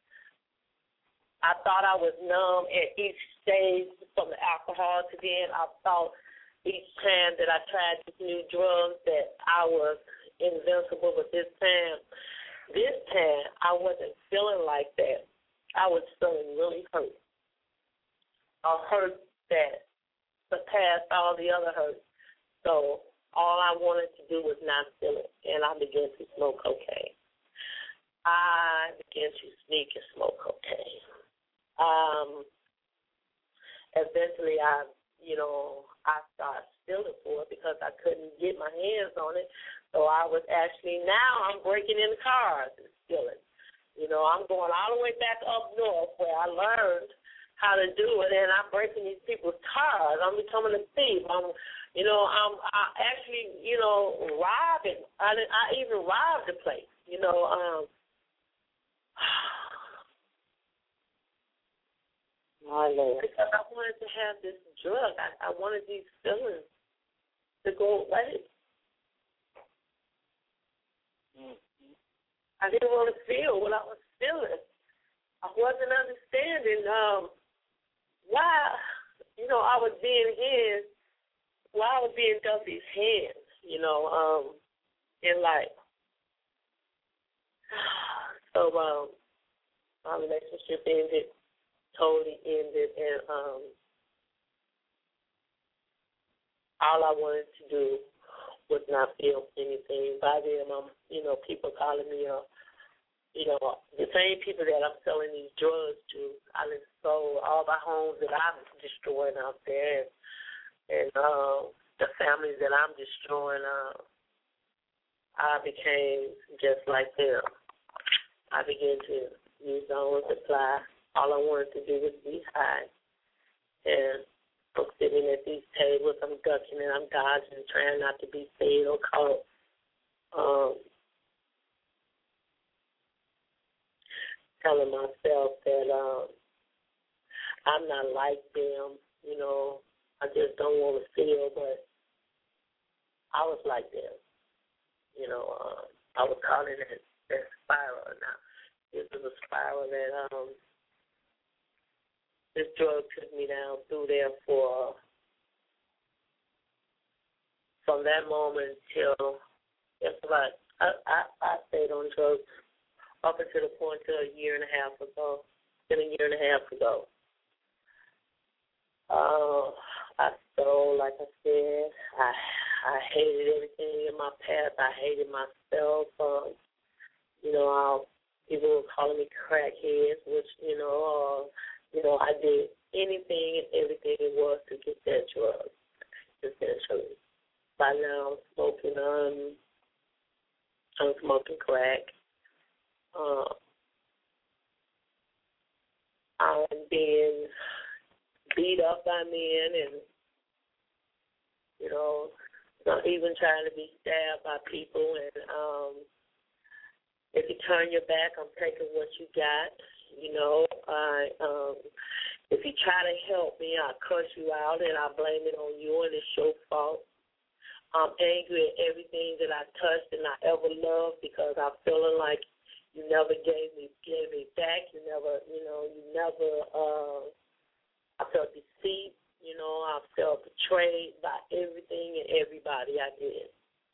I thought I was numb at each stage from the alcohol to then I thought each time that I tried these new drugs that I was invincible, but this time, this time I wasn't feeling like that. I was feeling really hurt. A hurt that surpassed all the other hurts. So all I wanted to do was not feel it, and I began to smoke cocaine. I began to sneak and smoke cocaine. Um, eventually, I, you know, I started stealing for it because I couldn't get my hands on it. So I was actually, now I'm breaking in cars and stealing. You know, I'm going all the way back up north where I learned how to do it, and I'm breaking these people's cars. I'm becoming a thief. I'm, you know, I'm I actually, you know, robbing. I, I even robbed the place, you know. Um, My Lord. Because I wanted to have this drug. I, I wanted these feelings to go away. Mm-hmm. I didn't want to feel what I was feeling. I wasn't understanding um, why, you know, I was being hands, why I was being dealt these hands, you know, um, in life. So um, my relationship ended. Totally ended, and um, all I wanted to do was not feel anything. By then, I'm, you know, people calling me, uh, you know, the same people that I'm selling these drugs to. I done sold all the homes that I'm destroying out there, and, and uh, the families that I'm destroying. Uh, I became just like them. I began to use my own supply. All I wanted to do was be high. And I'm sitting at these tables, I'm ducking and I'm dodging, trying not to be fed or caught. Um, telling myself that um, I'm not like them, you know, I just don't want to feel, but I was like them. You know, uh, I was calling it that spiral. Now, this is a spiral that um, this drug took me down through there for, from that moment till, just about, I, I, I stayed on drugs up until the point to a year and a half ago, been a year and a half ago. Uh, I stole, like I said, I I hated everything in my path. I hated myself. Um, you know, I'll, people were calling me crackheads, which, you know, uh, you know, I did anything and everything it was to get that drug. essentially. By now, I'm smoking, um, I'm smoking crack. Uh, I'm being beat up by men and, you know, not even trying to be stabbed by people. And um, if you turn your back, I'm taking what you got. You know, I um, if you try to help me, I cuss you out and I blame it on you and it's your fault. I'm angry at everything that I touched and I ever loved because I'm feeling like you never gave me gave me back. You never, you know, you never. Uh, I felt deceit. You know, I felt betrayed by everything and everybody I did.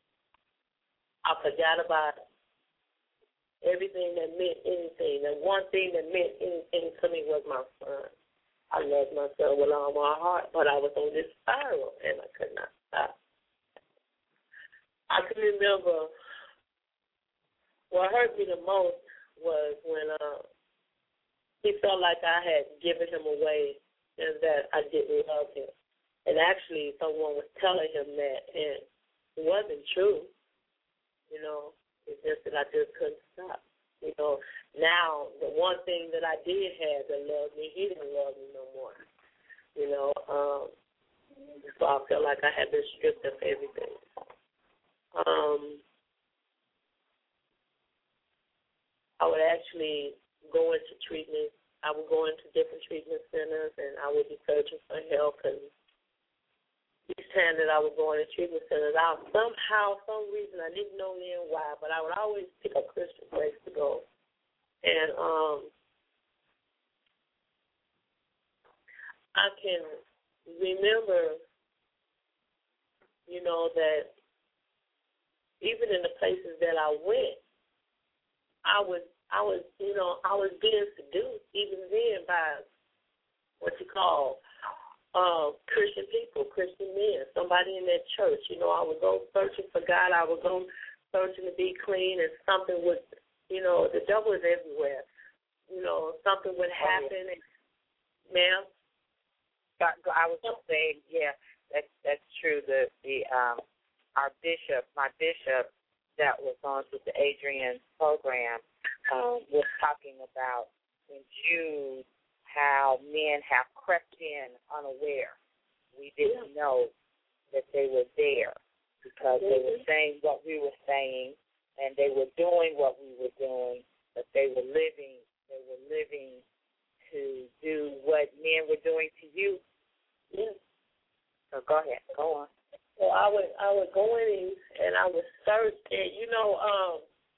I forgot about everything that meant anything. The one thing that meant anything to me was my son. I loved my son with all my heart, but I was on this spiral, and I could not stop. I can remember what hurt me the most was when uh, he felt like I had given him away and that I didn't love him. And actually, someone was telling him that, and it wasn't true. You know, it's just that I just couldn't stop. You know, now the one thing that I did have that loved me, he didn't love me no more. You know, um, so I felt like I had been stripped of everything. Um, I would actually go into treatment. I would go into different treatment centers, and I would be searching for help. And each time that I would go into treatment centers, I somehow, some reason, I didn't know then why, but I would always pick a Christian place to go. And um, I can remember, you know, that even in the places that I went, I was, I was, you know, I was being seduced even then by what you call uh, Christian people, Christian men, somebody in that church. You know, I would go searching for God. I would go searching to be clean, and something would, you know, the devil is everywhere. You know, something would happen. And, ma'am? I was just saying, yeah, that's that's true. The the um. Our bishop, my bishop that was on with the Adrian program, um, was talking about in Jude how men have crept in unaware. We didn't yeah. know that they were there because mm-hmm. they were saying what we were saying and they were doing what we were doing, but they were living, they were living to do what men were doing to you. Yeah. So go ahead, go on. So I would I would go in and I would search, and you know, um,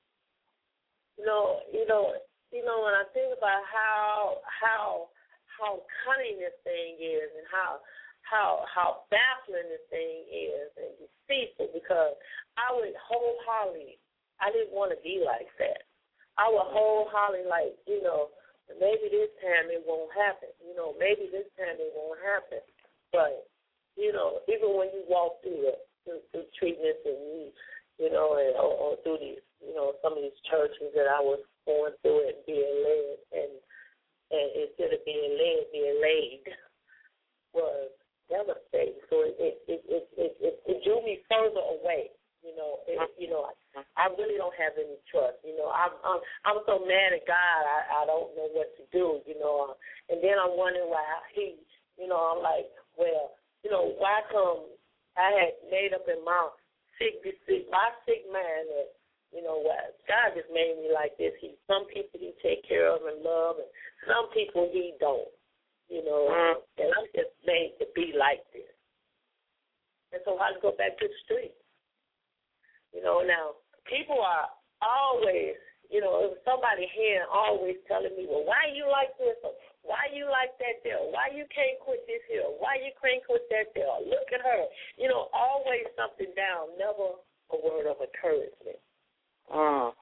you know, you know, you know, when I think about how how how cunning this thing is, and how how how baffling this thing is, and deceitful, because I would wholeheartedly, I didn't want to be like that. I would wholeheartedly, like, you know, maybe this time it won't happen. You know, maybe this time it won't happen, but. You know, even when you walk through the through, through treatments and you, you know, and or, or through these, you know, some of these churches that I was going through and being led, and and instead of being led, being laid, was devastating. So it it it it it, it, it drew me further away. You know, it, you know, I, I really don't have any trust. You know, I'm I'm I'm so mad at God. I I don't know what to do. You know, and then I'm wondering why he. You know, I'm like, well. You know, why come I had made up in my sick, sick, my sick mind that, you know, what God just made me like this. He, some people he take care of and love, and some people he don't. You know, mm-hmm. and I'm just made to be like this. And so I go back to the street. You know, now people are always, you know, somebody here always telling me, well, why you like this? Or, why you like that there? Why you can't quit this here? Why you can't quit that there? Look at her. You know, always something down, never a word of encouragement. Uh,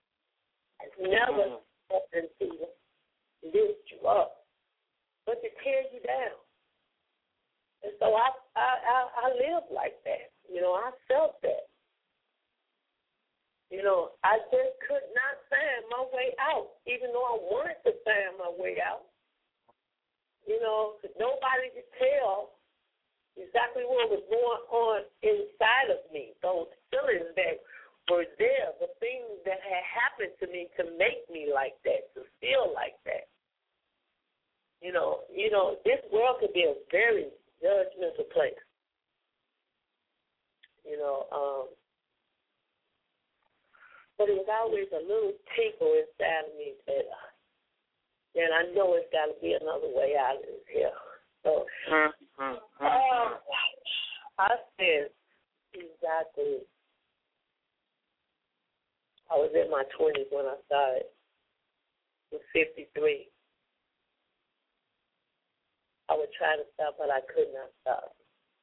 never uh, something to lift you up, but to tear you down. And so I, I, I, I lived like that. You know, I felt that. You know, I just could not find my way out, even though I wanted to find my way out. You know, nobody could tell exactly what was going on inside of me, those feelings that were there, the things that had happened to me to make me like that, to feel like that. You know, you know, this world could be a very judgmental place. You know, um, but it was always a little tinkle inside of me that, then I know it's got to be another way out of this here. So, uh, I said exactly. I was in my twenties when I started. I was fifty-three. I would try to stop, but I could not stop.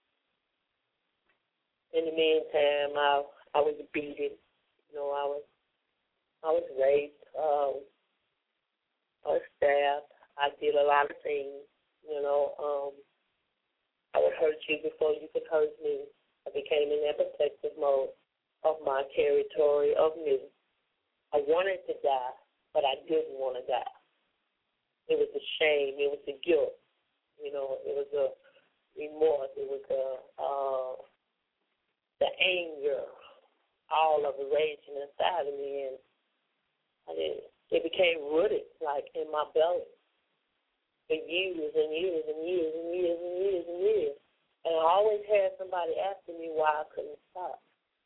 In the meantime, I I was beaten. You know, I was I was raped. Um, I was stabbed. I did a lot of things. You know, um, I would hurt you before you could hurt me. I became in that protective mode of my territory, of me. I wanted to die, but I didn't want to die. It was the shame. It was the guilt. You know, it was the remorse. It was the uh, the anger, all of it raging inside of me, and I didn't, it became rooted, like, in my belly for years and years and years and years and years and years. And I always had somebody asking me why I couldn't stop.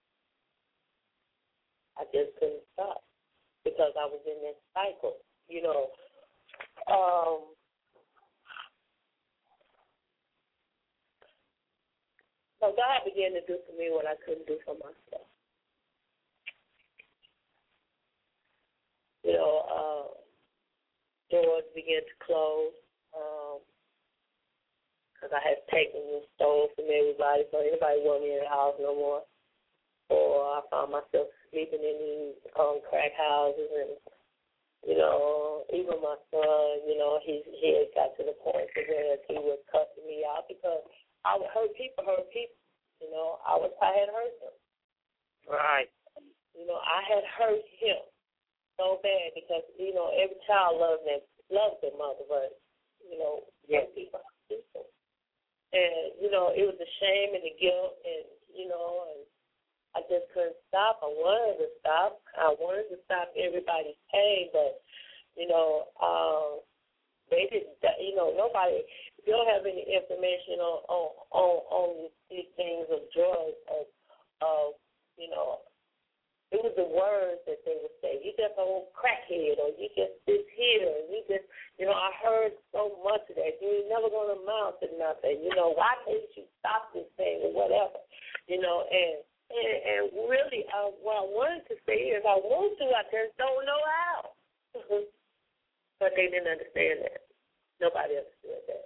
I just couldn't stop because I was in that cycle, you know. Um, So God began to do for me what I couldn't do for myself. You know, uh, doors began to close because um, I had taken and stole from everybody, so anybody wanted me in the house no more. Or I found myself sleeping in these um, crack houses, and you know, even my son, you know, he he had got to the point where he was cussing me out because I would hurt people, hurt people. You know, I was, I had hurt him. Right. You know, I had hurt him so bad because, you know, every child loves their, loves their mother, but, you know, yes, people hurt people. And, you know, it was the shame and the guilt and, you know, and I just couldn't stop. I wanted to stop. I wanted to stop everybody's pain, but, you know, um, they didn't, you know, nobody, if you don't have any information on on, on, on these things of drugs, of, of, you know, it was the words that they would say. You just a old crackhead, or you just this here, and you just, you know, I heard so much of that. You ain't never going to amount to nothing. You know, why can't you stop this thing or whatever? You know, and and, and really, uh, what I wanted to say is I want to, I just don't know how. But they didn't understand that. Nobody understood that.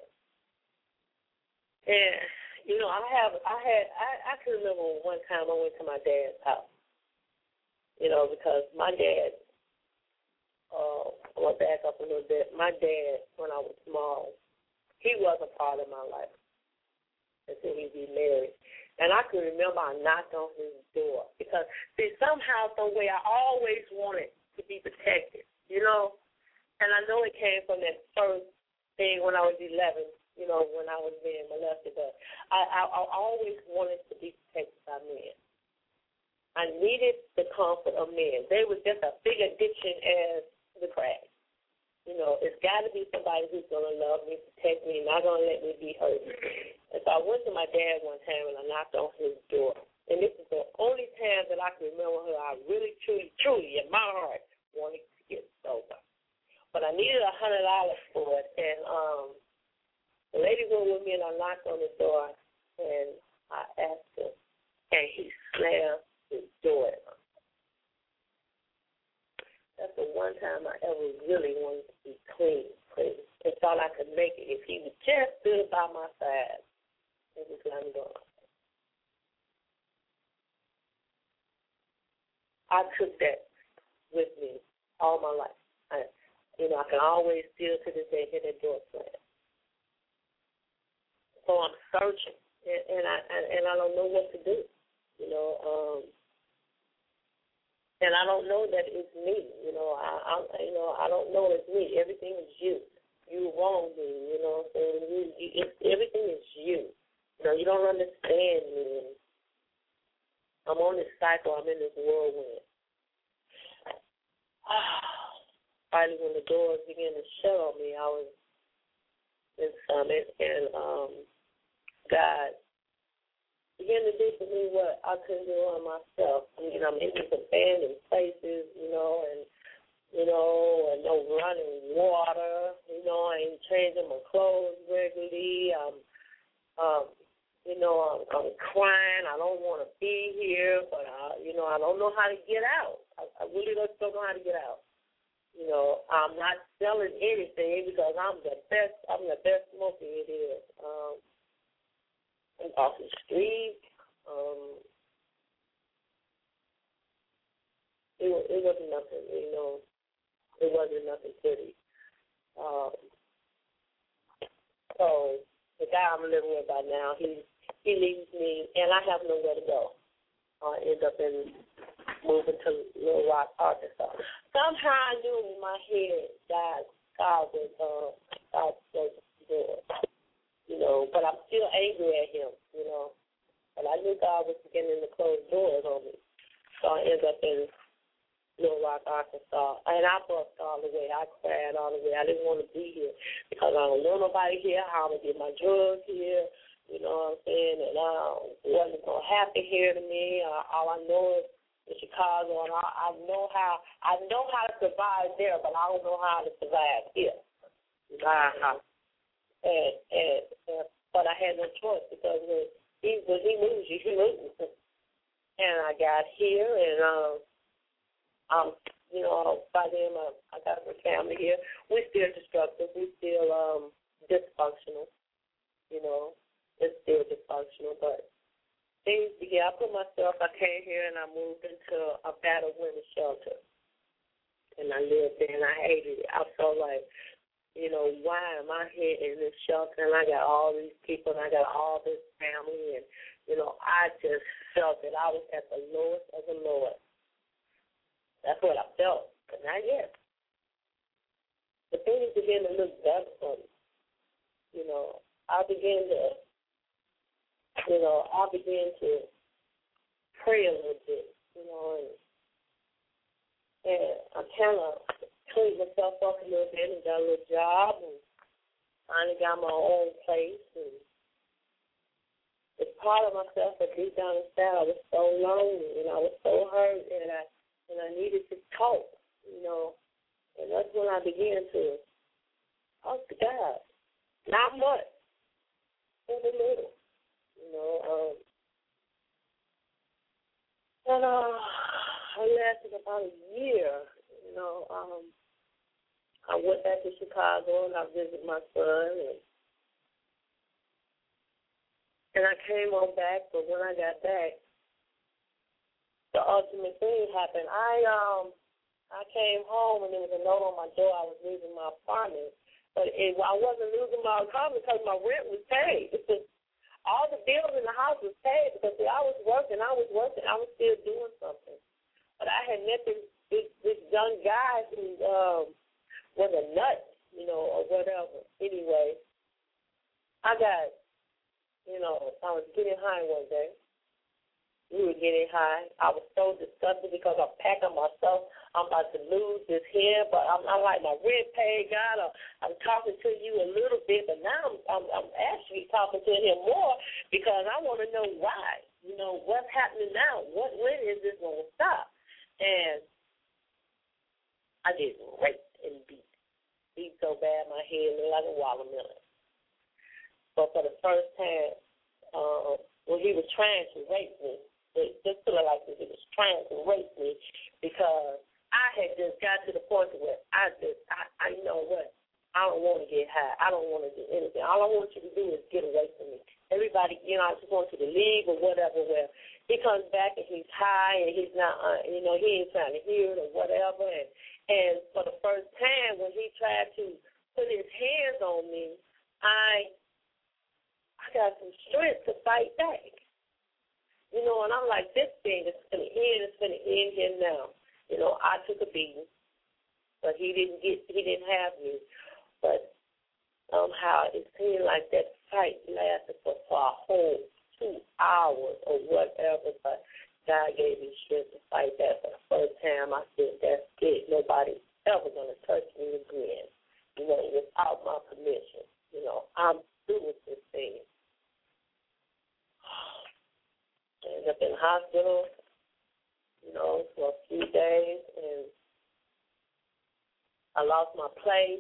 And, you know, I have, I had, I, I can remember one time I went to my dad's house, you know, because my dad, uh, I'm going to back up a little bit. My dad, when I was small, he was a part of my life until he be married. And I can remember I knocked on his door because, see, somehow, some way, I always wanted to be protected, you know. And I know it came from that first thing when I was eleven, you know, when I was being molested, but I, I, I always wanted to be protected by men. I needed the comfort of men. They were just a big addiction as the crack. You know, it's got to be somebody who's going to love me, protect me, not going to let me be hurt. And so I went to my dad one time and I knocked on his door. And this is the only time that I can remember her I really, truly, truly, in my heart, wanted to get sober. But I needed a hundred dollars for it, and um, the lady went with me, and I knocked on the door, and I asked him, and he slammed his door. That's the one time I ever really wanted to be clean, clean. I thought I could make it if he would just stood by my side and just let me go. I took that with me all my life. I, You know, I can always still to this day hear that door slam. So I'm searching, and, and I and I don't know what to do. You know, um, and I don't know that it's me. You know, I, I you know I don't know it's me. Everything is you. You wronged me. You know, and you, you, it, everything is you. You know, you don't understand me. I'm on this cycle. I'm in this whirlwind. Finally, when the doors began to shut on me, I was in Summit, and um, God began to do for me what I couldn't do on myself. I mean, I'm in these abandoned places, you know, and, you know, and no running water, you know, I ain't changing my clothes regularly. Um, um, you know, I'm, I'm crying. I don't want to be here, but, I, you know, I don't know how to get out. I, I really don't know how to get out. You know, I'm not selling anything because I'm the best, I'm the best smoker it is. Um, I'm off the street. Um, it, it wasn't nothing, you know. It wasn't nothing pretty. Um, so the guy I'm living with right now, he he leaves me, and I have nowhere to go. I end up in moving to Little Rock, Arkansas. Somehow I knew in my head that God was uh, God was good, you know. But I'm still angry at Him, you know. But I knew God was beginning to close doors on me, so I ended up in Little Rock, Arkansas, and I bust all the way. I cried all the way. I didn't want to be here because I don't know nobody here. How I'm going to get my drugs here, you know what I'm saying? And I wasn't going to happen here to me. Uh, all I know is in Chicago, and I, I know how I know how to survive there, but I don't know how to survive here. Uh-huh. And, and, and but I had no choice because when he when he moves you, he moves. And I got here, and um. Um, you know, by then uh, I got my family here. We're still destructive. We're still um, dysfunctional. You know, it's still dysfunctional. But things began. I put myself, I came here and I moved into a battered women's shelter. And I lived there and I hated it. I felt like, you know, why am I here in this shelter? And I got all these people and I got all this family. And, you know, I just felt that I was at the lowest of the lowest. That's what I felt, but not yet. The things began to look better for me. You know, I began to, you know, I began to pray a little bit, you know, and, and I kind of cleaned myself up a little bit and got a little job and finally got my own place. And it's part of myself that deep down inside I was so lonely and I was so hurt and I And I needed to talk, you know, and that's when I began to talk to God. Not much, but a little, you know. Um, and uh, I lasted about a year, you know. Um, I went back to Chicago and I visited my son, and, and I came on back, but when I got back, the ultimate thing happened. I um I came home and there was a note on my door. I was losing my apartment, but it, I wasn't losing my apartment because my rent was paid. All the bills in the house was paid because see, I was working. I was working. I was still doing something. But I had met this this, this young guy who um, was a nut, you know, or whatever. Anyway, I got, you know, I was getting high one day. We were getting high. I was so disgusted because I'm packing myself. I'm about to lose this here, but I'm, I'm like my rent paid, God. I'm, I'm talking to you a little bit, but now I'm, I'm, I'm actually talking to him more because I want to know why. You know, what's happening now? What, when is this going to stop? And I get raped and beat. Beat so bad my head looked like a watermelon. But for the first time, uh, when he was trying to rape me, it just feel like he was trying to rape me because I had just got to the point where I just, I, I know what, I don't want to get high. I don't want to do anything. All I want you to do is get away from me. Everybody, you know, I just want you to leave or whatever. Well, he comes back and he's high and he's not, uh, you know, he ain't trying to hear it or whatever. And, and for the first time when he tried to put his hands on me, I, I got some strength to fight back. You know, and I'm like, this thing is going to end. It's going to end here now. You know, I took a beating, but he didn't get, he didn't have me. But somehow it seemed like that fight lasted for, for a whole two hours or whatever, but God gave me strength to fight that for the first time. I said, that's it. Nobody ever going to touch me again, you know, without my permission. You know, I'm through with this thing. I ended up in the hospital, you know, for a few days, and I lost my place.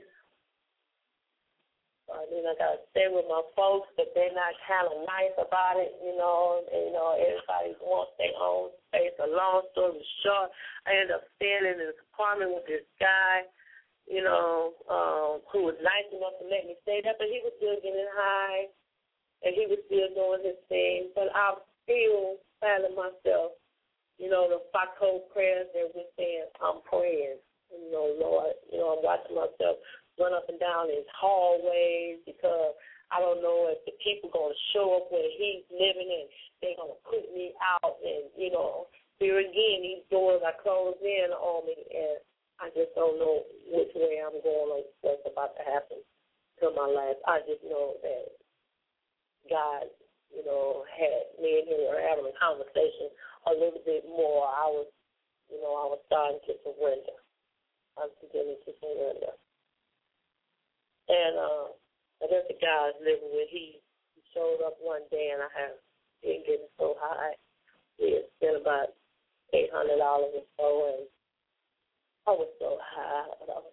I mean, I got to stay with my folks, but they're not kind of nice about it, you know. And, you know, everybody wants their own space. A long story short, I ended up staying in this apartment with this guy, you know, um, who was nice enough to let me stay there, but he was still getting high, and he was still doing his thing. But I'm still finding myself, you know, the five code prayers that we're saying, I'm praying. You know, Lord, you know, I'm watching myself run up and down his hallways because I don't know if the people going to show up where he's living and they're going to put me out. And, you know, here again, these doors are closed in on me, and I just don't know which way I'm going or what's about to happen to my life. I just know that God, you know, had me and him were having a conversation a little bit more. I was, you know, I was starting to surrender. I was beginning to surrender. And uh, I guess the guy I was living with, he, he showed up one day, and I had been getting so high. We had spent about eight hundred dollars or so, and I was so high. And I was,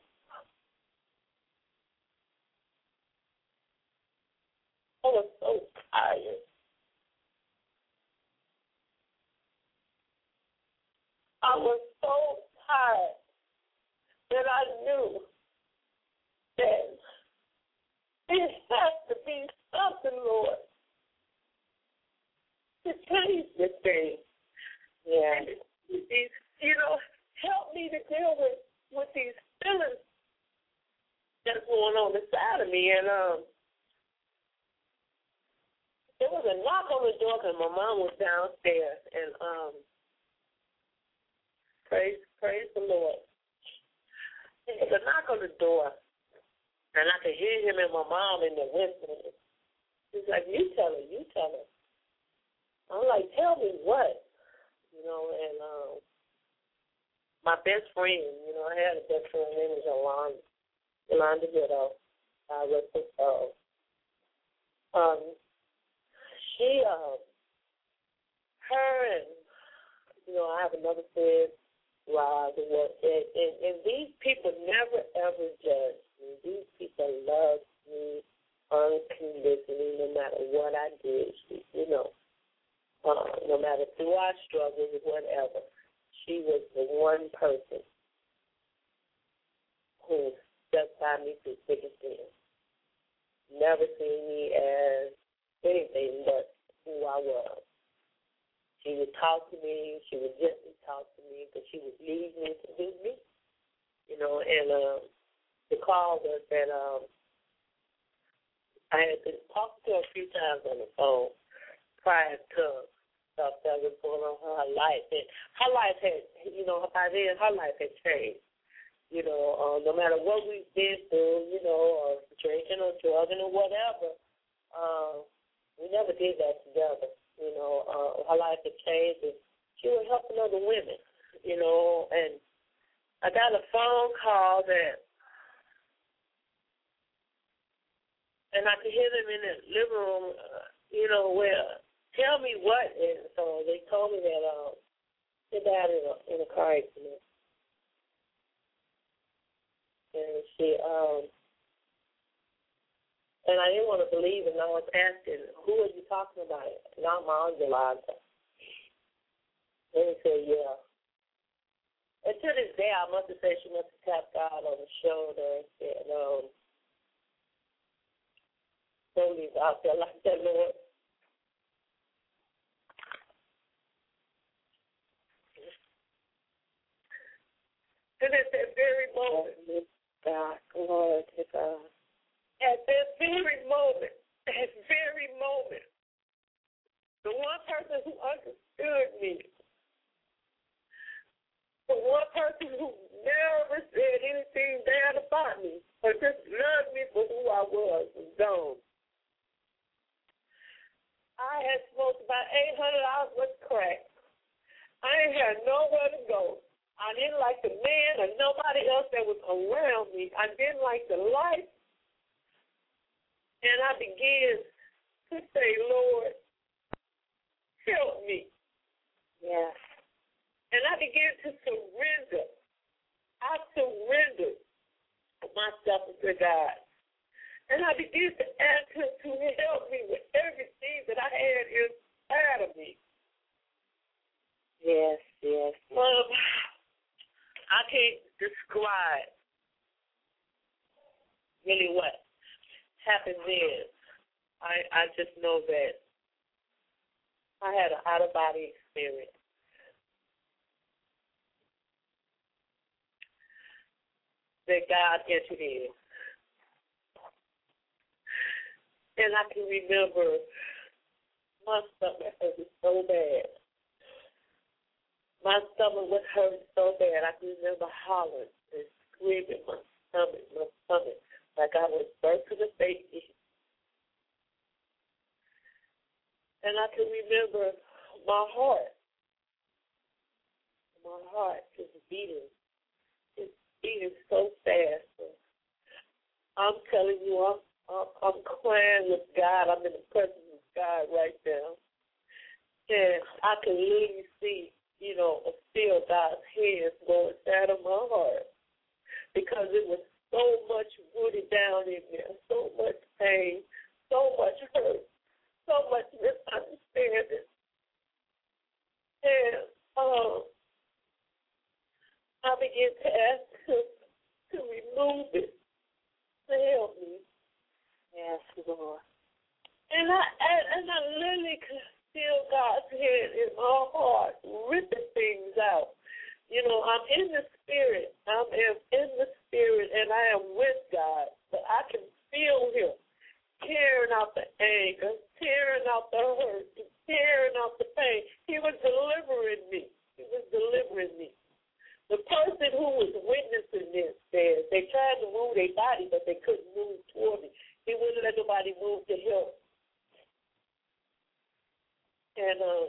I was so tired. I was so tired that I knew that it has to be something, Lord, to change this thing. Yeah. And, you know, help me to deal with, with these feelings that's going on inside of me. And um, there was a knock on the door because my mom was downstairs. And um, praise, praise the Lord. There was a knock on the door. And I could hear him and my mom in the whispering. He's like, you tell her, you tell her. I'm like, tell me what? You know, and um, my best friend, you know, I had a best friend, her name was Yolanda, Yolanda Ghetto. I rest her soul. Um, she, um, her and, you know, I have another friend, Rob, and, and, and, and these people never, ever judge. These people love me unconditionally, no matter what I did. She, you know, uh, no matter through our struggles or whatever, she was the one person who stuck by me through thick and thin. Never seen me as anything but who I was. She would talk to me. She would gently talk to me, but she would leave me to do me. You know, and um. The call was that um, I had been talked to her a few times on the phone prior to stuff that was going on in her life. And her life had, you know, by then her life had changed. You know, uh, no matter what we've been through, you know, or drinking or drugging or whatever, uh, we never did that together. You know, uh, her life had changed, and she was helping other women, you know. And I got a phone call that, and I could hear them in the living room, uh, you know, where, tell me what. And so they told me that um, they died in a, in a car accident. And she, um, and I didn't want to believe, and I was asking, who are you talking about? Not my Aunt Yolanda. And he said, yeah. And to this day, I must have said she must have tapped God on the shoulder and said, um, somebody's out there like that, Lord. And at that very moment, God, glory to God. At that very moment, that very moment, the one person who understood me, the one person who never said anything bad about me, but just loved me for who I was, was gone. I had smoked about eight hundred dollars worth of crack. I ain't had nowhere to go. I didn't like the man or nobody else that was around me. I didn't like the life. And I began to say, Lord, help me. Yes. And I began to surrender. I surrendered myself to God. And I began to ask him to help me with everything that I had inside of me. Yes, yes. yes. Um, I can't describe really what happened then. I I just know that I had an out-of-body experience. That God entered in. And I can remember my stomach hurt so bad. My stomach was hurting so bad. I can remember hollering and screaming my stomach, my stomach, like I was burst to the baby. And I can remember my heart, my heart just beating, just beating so fast. I'm telling you, I'm, I'm, I'm crying with God. I'm in the presence of God right now. And I can literally see, you know, feel God's hands go inside of my heart because it was so much rooted down in there, so much pain, so much hurt, so much misunderstanding. And um, I began to ask him to remove it, to help me. Yes, Lord. And I and, and I literally could feel God's hand in my heart, ripping things out. You know, I'm in the spirit. I'm in the spirit, and I am with God. But I can feel him tearing out the anger, tearing out the hurt, tearing out the pain. He was delivering me. He was delivering me. The person who was witnessing this said they tried to move their body, but they couldn't move toward me. He wouldn't let nobody move to help. And uh,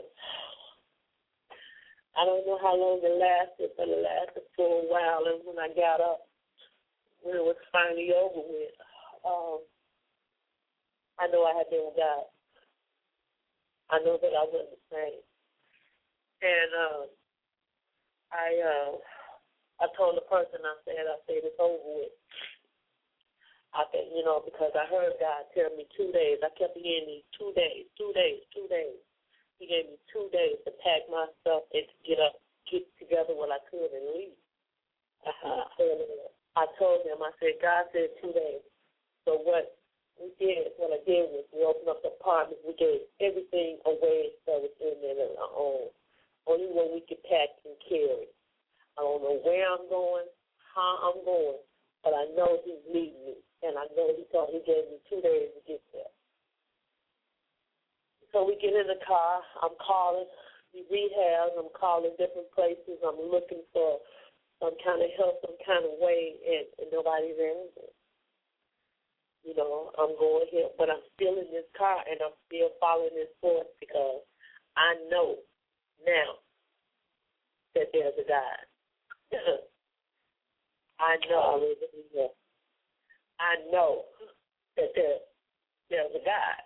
I don't know how long it lasted, but it lasted for a while. And when I got up, when it was finally over with, um, I know I had been with God. I know that I wasn't the same. And um, I uh, I told the person, I said, I said, it's over with. I said, you know, because I heard God tell me two days. I kept hearing these two days, two days, two days. He gave me two days to pack my stuff and to get up, get together what I could and leave. Uh-huh. And I told him, I said, God said two days. So what we did, what I did was we opened up the apartment. We gave everything away that was in there that I owned. Only what we could pack and carry. I don't know where I'm going, how I'm going, but I know he's leading me. And I know he told he gave me two days to get there. So we get in the car. I'm calling the rehabs. I'm calling different places. I'm looking for some kind of help, some kind of way, and, and nobody's answering. You know, I'm going here, but I'm still in this car, and I'm still following this force because I know now that there's a God. I know. I know that there, there's a God.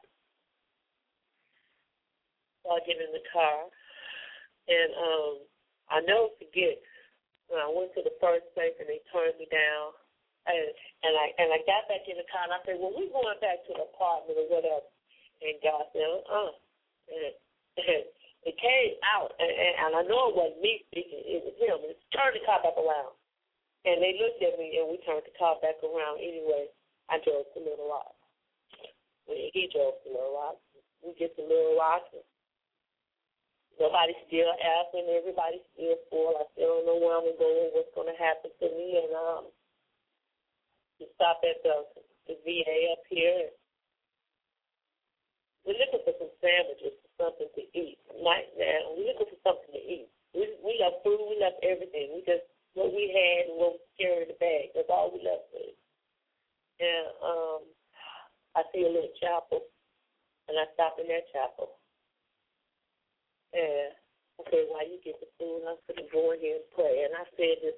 So I get in the car, and um, I never forget when I went to the first place and they turned me down, and and I and I got back in the car and I said, well, we're going back to the apartment or whatever. And God said, uh, and, and it came out, and, and I know it wasn't me speaking, it was him. And turned the car back around, and they looked at me, and we turned the car back around anyway. I drove to Little Rock. Well, he drove to Little Rock. We get to Little Rock. And nobody's still asking. Everybody's still full. I still don't know where I'm going, what's going to happen to me. And um, we stop at the, the V A up here. We're looking for some sandwiches, for something to eat. Right now, we're looking for something to eat. We, we left food. We left everything. We just, what we had and what we carried in the bag. That's all we left with. And um, I see a little chapel, and I stop in that chapel.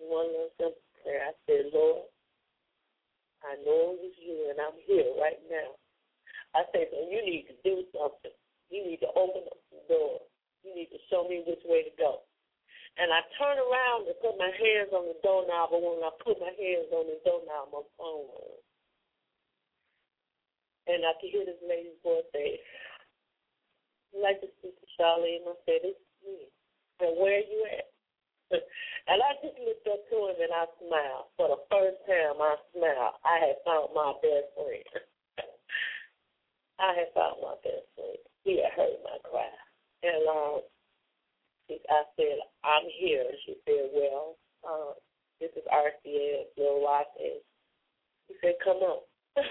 one little simple prayer. I said, Lord, I know it was you, and I'm here right now. I said, so you need to do something. You need to open up the door. You need to show me which way to go. And I turned around and put my hands on the doorknob, but when I put my hands on the doorknob, my phone rang. And I could hear this lady's voice say, I'd like to speak to Charlene. I said, it's me. And where are you at? And I just looked up to him and I smiled. For the first time I smiled. I had found my best friend. I had found my best friend. He had heard my cry. And um, I said, I'm here. She said, well, um, this is R C A, Bill Watson. He said, come on.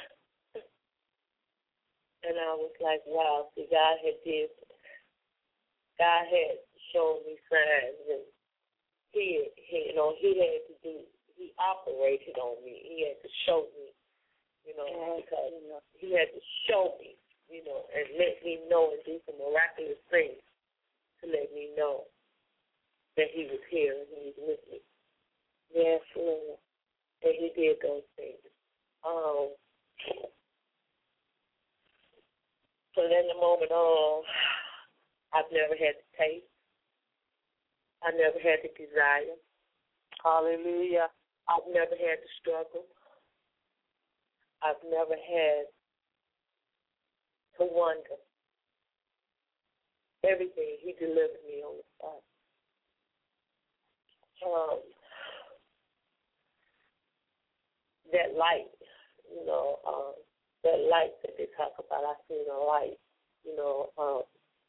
And I was like, wow, see, God had did, God had shown me signs, and he, he, you know, he had to do, he operated on me. He had to show me, you know, yeah, because you know, he had to show me, you know, and let me know and do some miraculous things to let me know that he was here and he was with me. Yes, Lord. And he did those things. Um, So in the moment, oh, I've never had the taste. I never had the desire. Hallelujah. I've never had the struggle. I've never had to wonder. Everything, he delivered me on the spot. Um, that light, you know, um, that light that they talk about, I seen a light, you know. Um,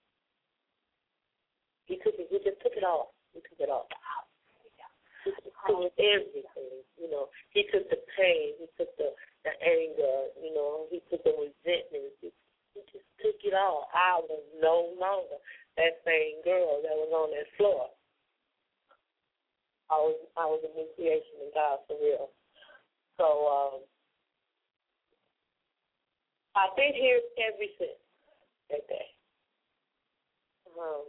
he took it. He just took it off. He took it off. He took everything, you know. He took the pain. He took the, the anger, you know. He took the resentment. He, he just took it all. I was no longer that same girl that was on that floor. I was I was a new creation in God for real. So. Um, I've been here ever since that day. Um,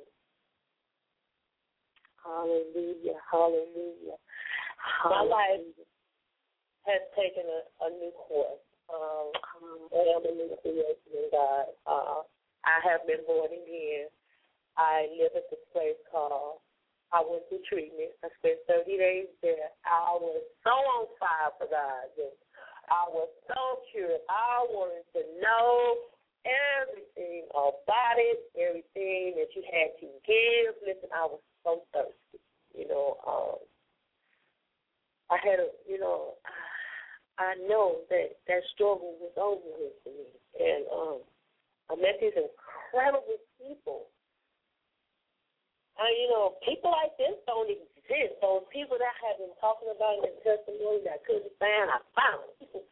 hallelujah, hallelujah. My life has taken a, a new course. Um, I am a new creation in God. Uh, I have been born again. I live at this place called, I went through treatment. I spent thirty days there. I was so on fire for God. And I was so curious. I wanted to know everything about it, everything that you had to give. Listen, I was so thirsty. You know, um, I had a, you know, I know that that struggle was over with for me. And um, I met these incredible people. And, you know, people like this don't exist. Those people that I have been talking about in the testimony that I couldn't find, I found them.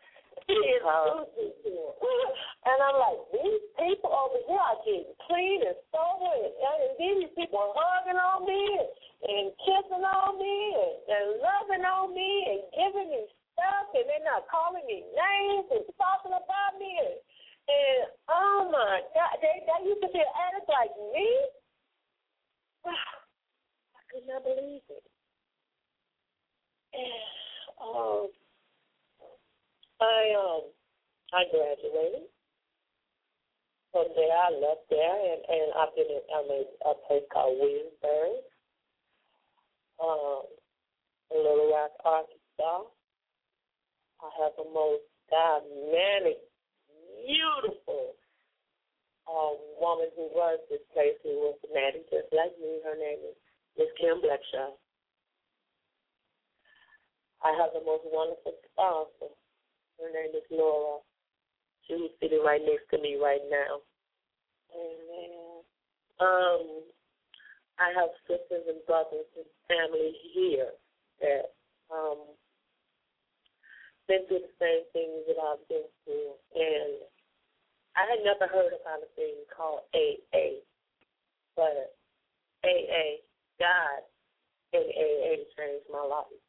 And I'm like, these people over here are getting clean and sober, and, and these people are hugging on me and, and kissing on me and, and loving on me and giving me stuff, and they're not calling me names and talking about me. And, and oh, my God, they, they used to be an addict like me. I could not believe it. And, um, I um I graduated. From there, I left there, and, and I've been in I'm in a place called Williamsburg, um, in Little Rock, Arkansas. I have the most dynamic, beautiful um, woman who runs this place who was fanatic just like me. Her name is Miss Kim Blackshaw. I have the most wonderful sponsor. Her name is Laura. She's sitting right next to me right now. Amen. Um, I have sisters and brothers and family here that um been through the same things that I've been through, and I had never heard about a thing called A A, but A A, God and A A changed my life.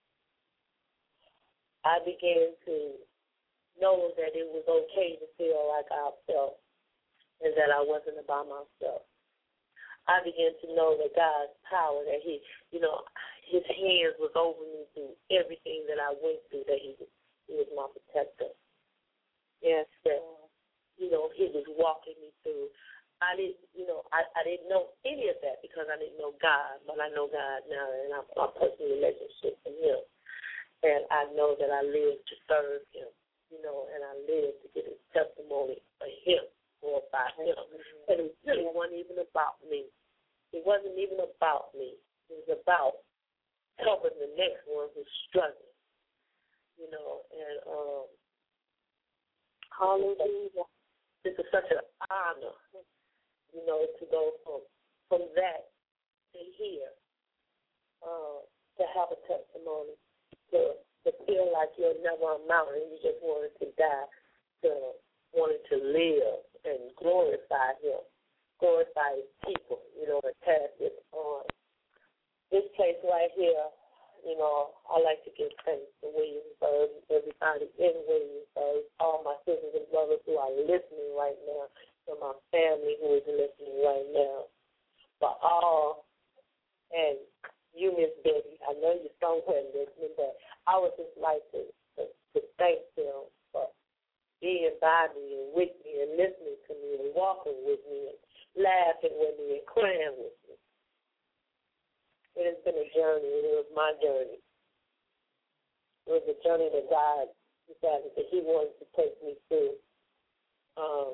I began to know that it was okay to feel like I felt and that I wasn't by myself. I began to know that God's power, that he, you know, his hands was over me through everything that I went through, that he was, he was my protector. Yes. That, you know, he was walking me through. I didn't, you know, I, I didn't know any of that because I didn't know God, but I know God now, and I'm a personal relationship with him. And I know that I live to serve him, you know, and I live to get his testimony for him or about him. And it really wasn't even about me. It wasn't even about me. It was about helping the next one who's struggling, you know. And um, hallelujah, this is such an honor, you know, to go from from that to here, uh, to have a testimony. To, to feel like you're never a mountain, you just wanted to die, to wanted to live and glorify him, glorify his people, you know, and pass it on. This place right here, you know, I like to give thanks to Williamsburg, everybody in Williamsburg, all my sisters and brothers who are listening right now, and my family who is listening right now, for all, and you, Miss Betty, I know you're somewhere listening, but I would just like to, to, to thank them for being by me and with me and listening to me and walking with me and laughing with me and crying with me. It has been a journey, and it was my journey. It was a journey that God decided that he wanted to take me through. Um,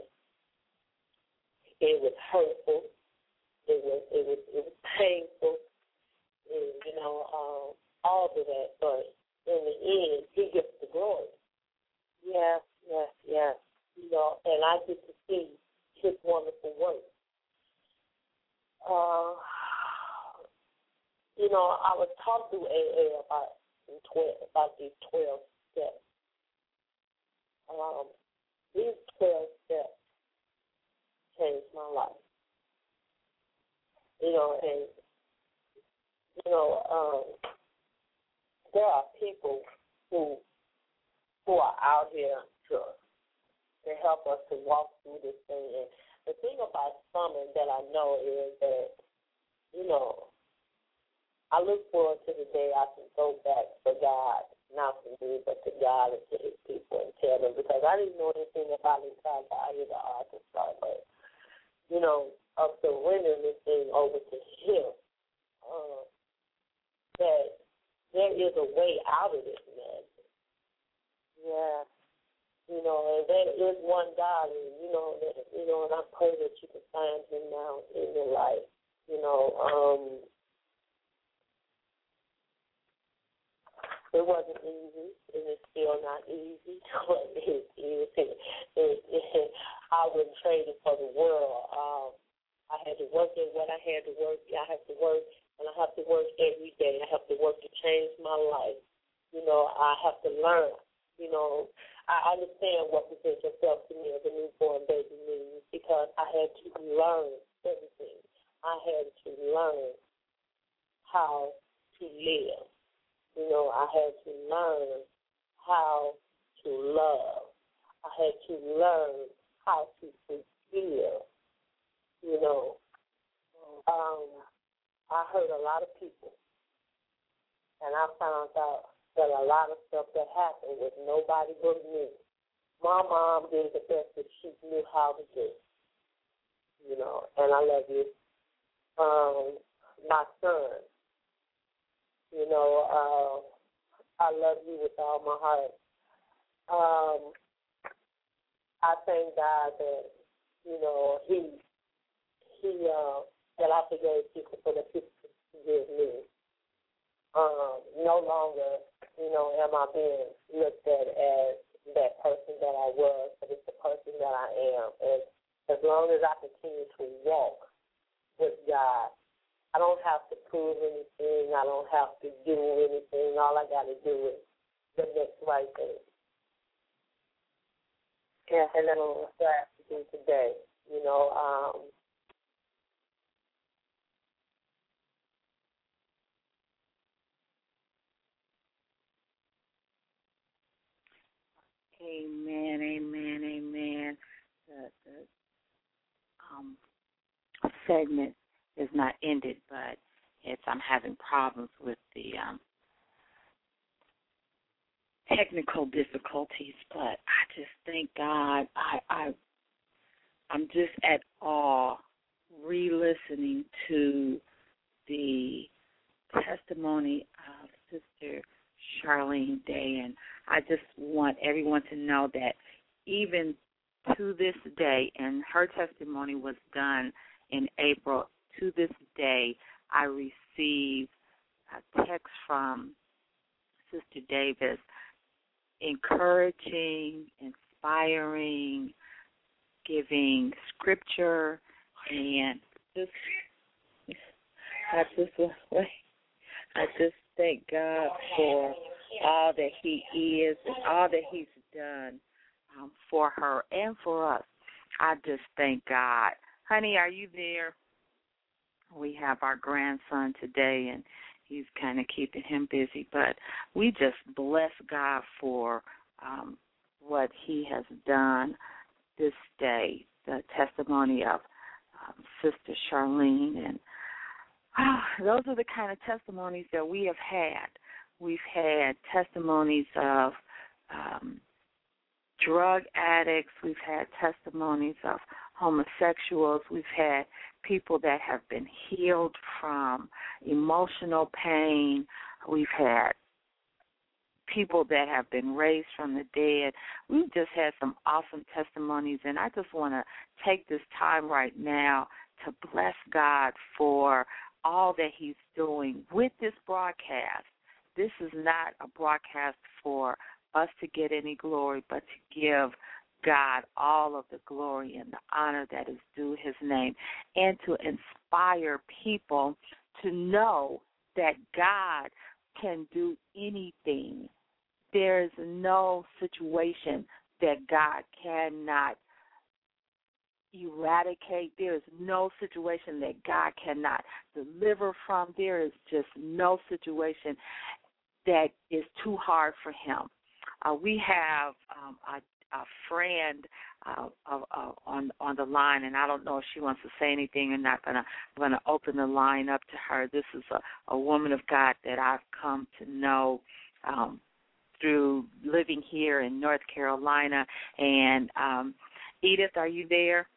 it was hurtful. It was, it was, it was painful. And, you know, um, all of that, but in the end, he gets the glory. Yes, yes, yes. You know, and I get to see his wonderful work. Uh, you know, I was taught through A A about twelve, about these twelve steps. Um, these twelve steps changed my life. You know, and You know, um, there are people who who are out here to to help us to walk through this thing. And the thing about Summer that I know is that, you know, I look forward to the day I can go back for God, not for me, but to God and to his people and tell them, because I didn't know anything about it until I got here to Arkansas. But, you know, of surrendering this thing over to him. Um, that there is a way out of this mess. Yeah. You know, and there is one God, and, you know, that, you know, and I pray that you can find him now in your life. You know, um, it wasn't easy, and it's still not easy, but it is. It, it, it, I wouldn't trade it for the world. Um, I had to work at what I had to work. I have to work. And I have to work every day. I have to work to change my life. You know, I have to learn. You know, I understand what presents yourself to me as a newborn baby means because I had to learn everything. I had to learn how to live. You know, I had to learn how to love. I had to learn how to forgive. You know, um, I hurt a lot of people, and I found out that a lot of stuff that happened was nobody but me. My mom did the best that she knew how to do, you know, and I love you. Um, my son, you know, uh, I love you with all my heart. Um, I thank God that, you know, he, he, uh, that I forgave people so that people could forgive me. Um, no longer, you know, am I being looked at as that person that I was, but it's the person that I am. And as long as I continue to walk with God, I don't have to prove anything. I don't have to do anything. All I got to do is the next right thing. Yeah, and that's what I have to do today. You know, um, Amen, amen, amen. The, the um, segment is not ended, but It's I'm having problems with the um, technical difficulties, but I just thank God. I, I I'm just at awe re-listening to the testimony of Sister Charlene Day, and I just want everyone to know that even to this day, and her testimony was done in April, to this day, I receive a text from Sister Davis encouraging, inspiring, giving scripture, and just I just I just thank God for all that He is and all that He's done um, for her and for us. I just thank God. Honey, are you there? We have our grandson today, and he's kind of keeping him busy. But we just bless God for um, what He has done this day, the testimony of um, Sister Charlene. And oh, those are the kind of testimonies that we have had. We've had testimonies of um, drug addicts. We've had testimonies of homosexuals. We've had people that have been healed from emotional pain. We've had people that have been raised from the dead. We've just had some awesome testimonies, and I just want to take this time right now to bless God for all that He's doing with this broadcast. This is not a broadcast for us to get any glory, but to give God all of the glory and the honor that is due His name, and to inspire people to know that God can do anything. There is no situation that God cannot eradicate. There is no situation that God cannot deliver from. There is just no situation that is too hard for Him. Uh, we have um, a, a friend uh, uh, uh, on on the line, and I don't know if she wants to say anything or not. Gonna I'm gonna open the line up to her. This is a, a woman of God that I've come to know um, through living here in North Carolina. And um, Edith, are you there?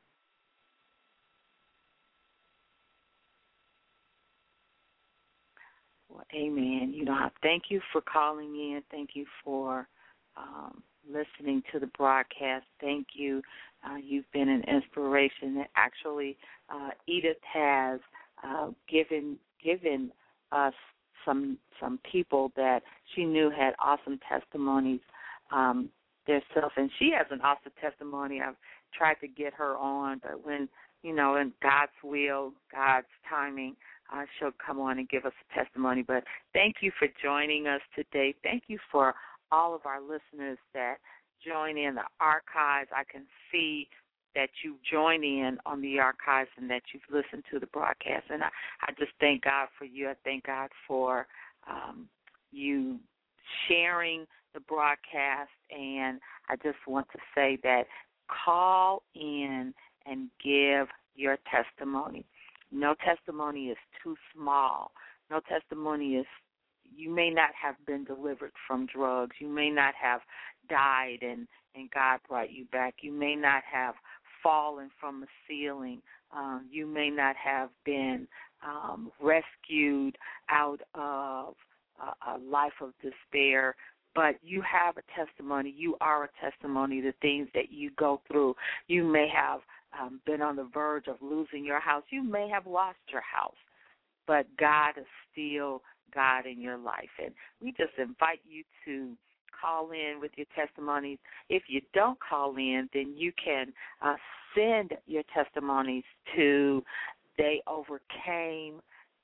Well, amen. You know, thank you for calling in. Thank you for um, listening to the broadcast. Thank you. Uh, you've been an inspiration. Actually, uh, Edith has uh, given given us some some people that she knew had awesome testimonies um, themselves, and she has an awesome testimony. I've tried to get her on, but when you know, in God's will, God's timing, Uh, she'll come on and give us a testimony. But thank you for joining us today. Thank you for all of our listeners that join in the archives. I can see that you join in on the archives and that you've listened to the broadcast. And I, I just thank God for you. I thank God for um, you sharing the broadcast. And I just want to say that call in and give your testimony. No testimony is too small. No testimony is, you may not have been delivered from drugs. You may not have died and, and God brought you back. You may not have fallen from the ceiling. Um, you may not have been um, rescued out of a, a life of despair, but you have a testimony. You are a testimony, the things that you go through. You may have Um, been on the verge of losing your house. You may have lost your house, but God is still God in your life. And we just invite you to call in with your testimonies. If you don't call in, then you can uh, send your testimonies to They Overcame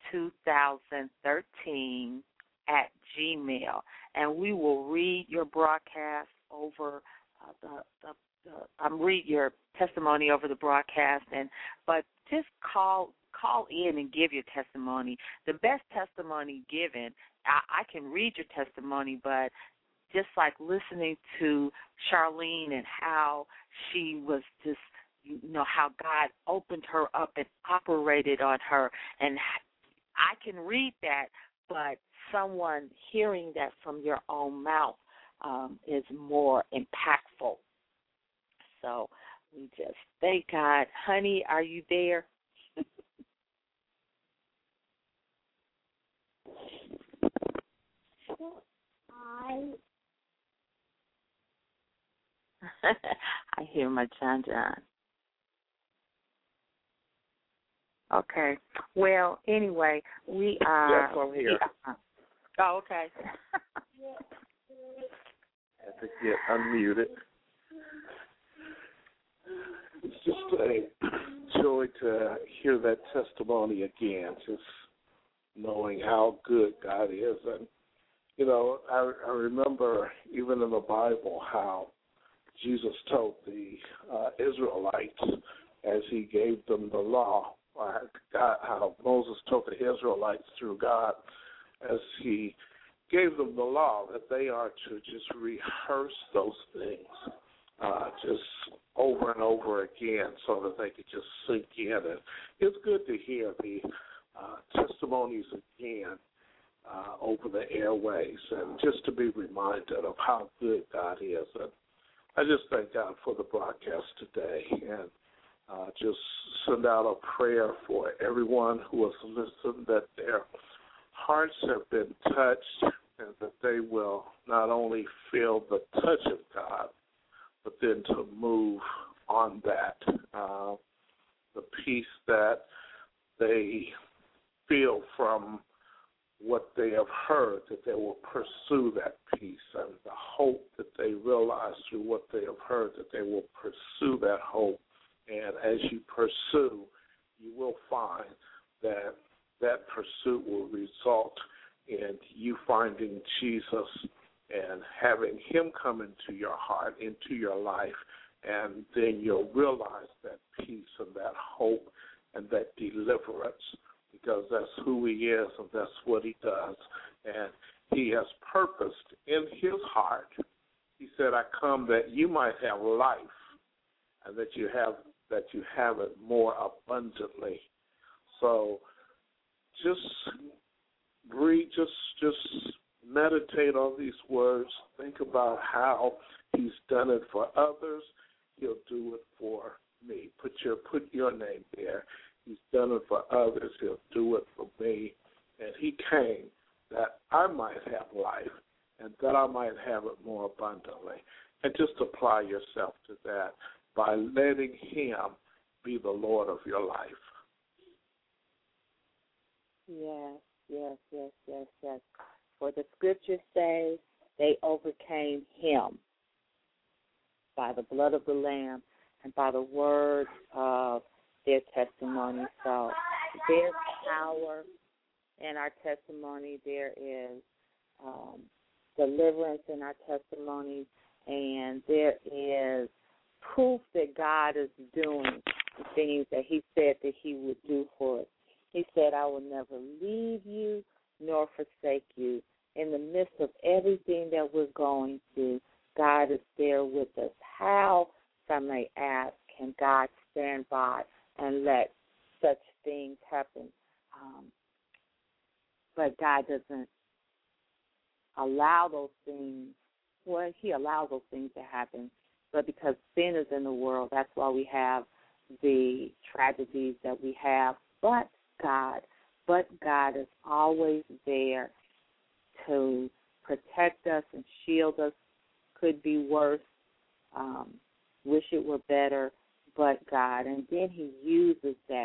twenty thirteen at Gmail, and we will read your broadcast over uh, the, the Uh, um, read your testimony over the broadcast, and but just call call in and give your testimony. The best testimony given, I, I can read your testimony, but just like listening to Charlene and how she was just, you know, how God opened her up and operated on her, and I can read that, but someone hearing that from your own mouth um, is more impactful. So we just thank God. Honey, are you there? I I hear my John John. Okay. Well, anyway, we are. Yes, I'm here. Are, oh, okay. I have to get unmuted. It's just a joy to hear that testimony again, just knowing how good God is. And, you know, I, I remember even in the Bible how Jesus told the uh, Israelites as he gave them the law, God, how Moses told the Israelites through God as he gave them the law that they are to just rehearse those things uh, just over and over again so that they could just sink in. And it's good to hear the uh, testimonies again uh, over the airways and just to be reminded of how good God is. And I just thank God for the broadcast today and uh, just send out a prayer for everyone who has listened, that their hearts have been touched and that they will not only feel the touch of God, but then to move on that, uh, the peace that they feel from what they have heard, that they will pursue that peace, and the hope that they realize through what they have heard, that they will pursue that hope. And as you pursue, you will find that that pursuit will result in you finding Jesus and having him come into your heart, into your life, and then you'll realize that peace and that hope and that deliverance, because that's who he is and that's what he does. And he has purposed in his heart. He said, I come that you might have life and that you have that you have it more abundantly. So just read, just just meditate on these words. Think about how he's done it for others. He'll do it for me. Put your put your name there. He's done it for others. He'll do it for me. And he came that I might have life and that I might have it more abundantly. And just apply yourself to that by letting him be the Lord of your life. Yes, yes, yes, yes, yes. For the scriptures say they overcame him by the blood of the Lamb and by the word of their testimony. So there's power in our testimony. There is um, deliverance in our testimony, and there is proof that God is doing the things that he said that he would do for us. He said, I will never leave you nor forsake you. In the midst of everything that we're going through, God is there with us. How, some may ask, can God stand by and let such things happen? Um, but God doesn't allow those things. Well, he allows those things to happen. But because sin is in the world, that's why we have the tragedies that we have. But God, but God is always there to protect us and shield us. Could be worse. Um, wish it were better, but God. And then he uses that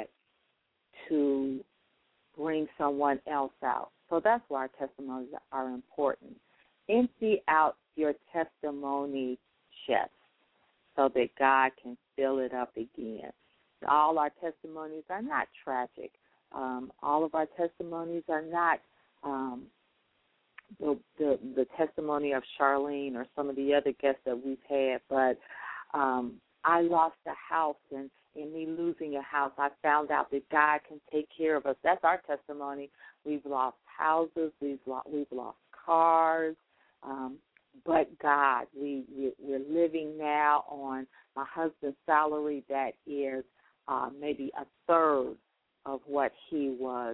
to bring someone else out. So that's why our testimonies are important. Empty out your testimony chest so that God can fill it up again. All our testimonies are not tragic. Um, all of our testimonies are not um, the, the the testimony of Charlene or some of the other guests that we've had, but um, I lost a house, and in me losing a house, I found out that God can take care of us. That's our testimony. We've lost houses, we've lost, we've lost cars, um, but God, we, we, we're living now on my husband's salary that is uh, maybe a third of what he was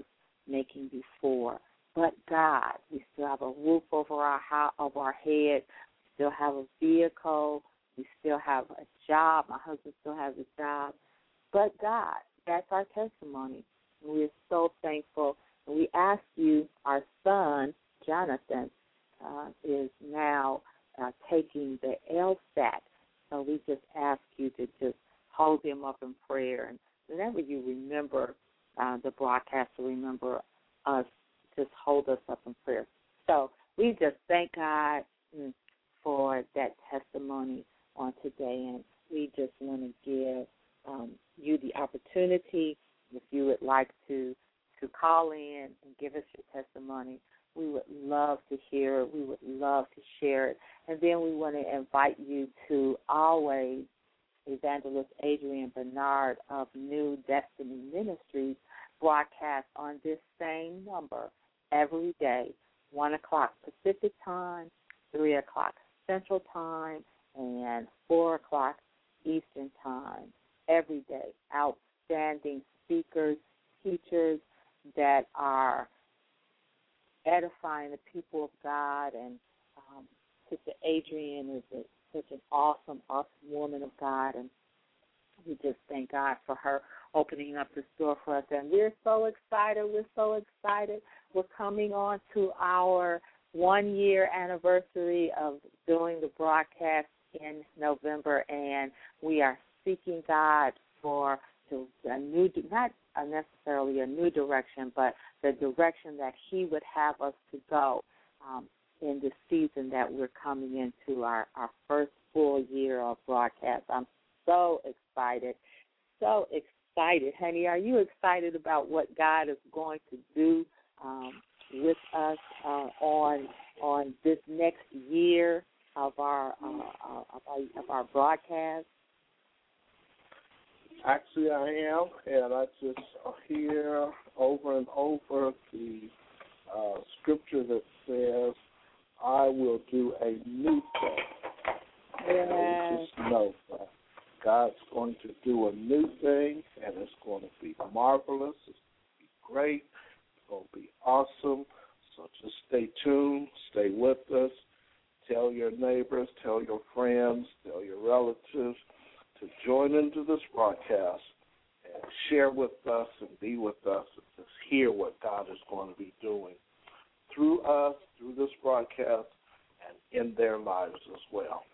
making before. But God, we still have a roof over our house, over our head. We still have a vehicle. We still have a job. My husband still has a job. But God, that's our testimony. And we are so thankful. And we ask you, our son, Jonathan, uh, is now uh, taking the LSAT. So we just ask you to just hold him up in prayer. And whenever you remember uh, the broadcast, to remember us, just hold us up in prayer. So we just thank God mm, for that testimony on today. And we just want to give um, you the opportunity, if you would like to, to call in and give us your testimony. We would love to hear it. We would love to share it. And then we want to invite you to always Evangelist Adrian Bernard of New Destiny Ministries broadcast on this same number every day, one o'clock Pacific time, three o'clock Central time, and four o'clock Eastern time every day. Outstanding speakers, teachers that are edifying the people of God, and um, Sister Adrian is a, such an awesome, awesome woman of God, and we just thank God for her opening up this door for us. And we're so excited. We're so excited. We're coming on to our one-year anniversary of doing the broadcast in November, and we are seeking God for a new, not necessarily a new direction, but the direction that He would have us to go um, in the season that we're coming into, our, our first full year of broadcast. I'm so excited, so excited. Honey, are you excited about what God is going to do um, with us uh, on on this next year of our, uh, of our of our broadcast? Actually, I am, and I just hear over and over the uh, scripture that says, I will do a new thing. Yes. And we just know that God's going to do a new thing, and it's going to be marvelous. It's going to be great. It's going to be awesome. So just stay tuned. Stay with us. Tell your neighbors, tell your friends, tell your relatives to join into this broadcast and share with us and be with us and just hear what God is going to be doing through us, through this broadcast, and in their lives as well.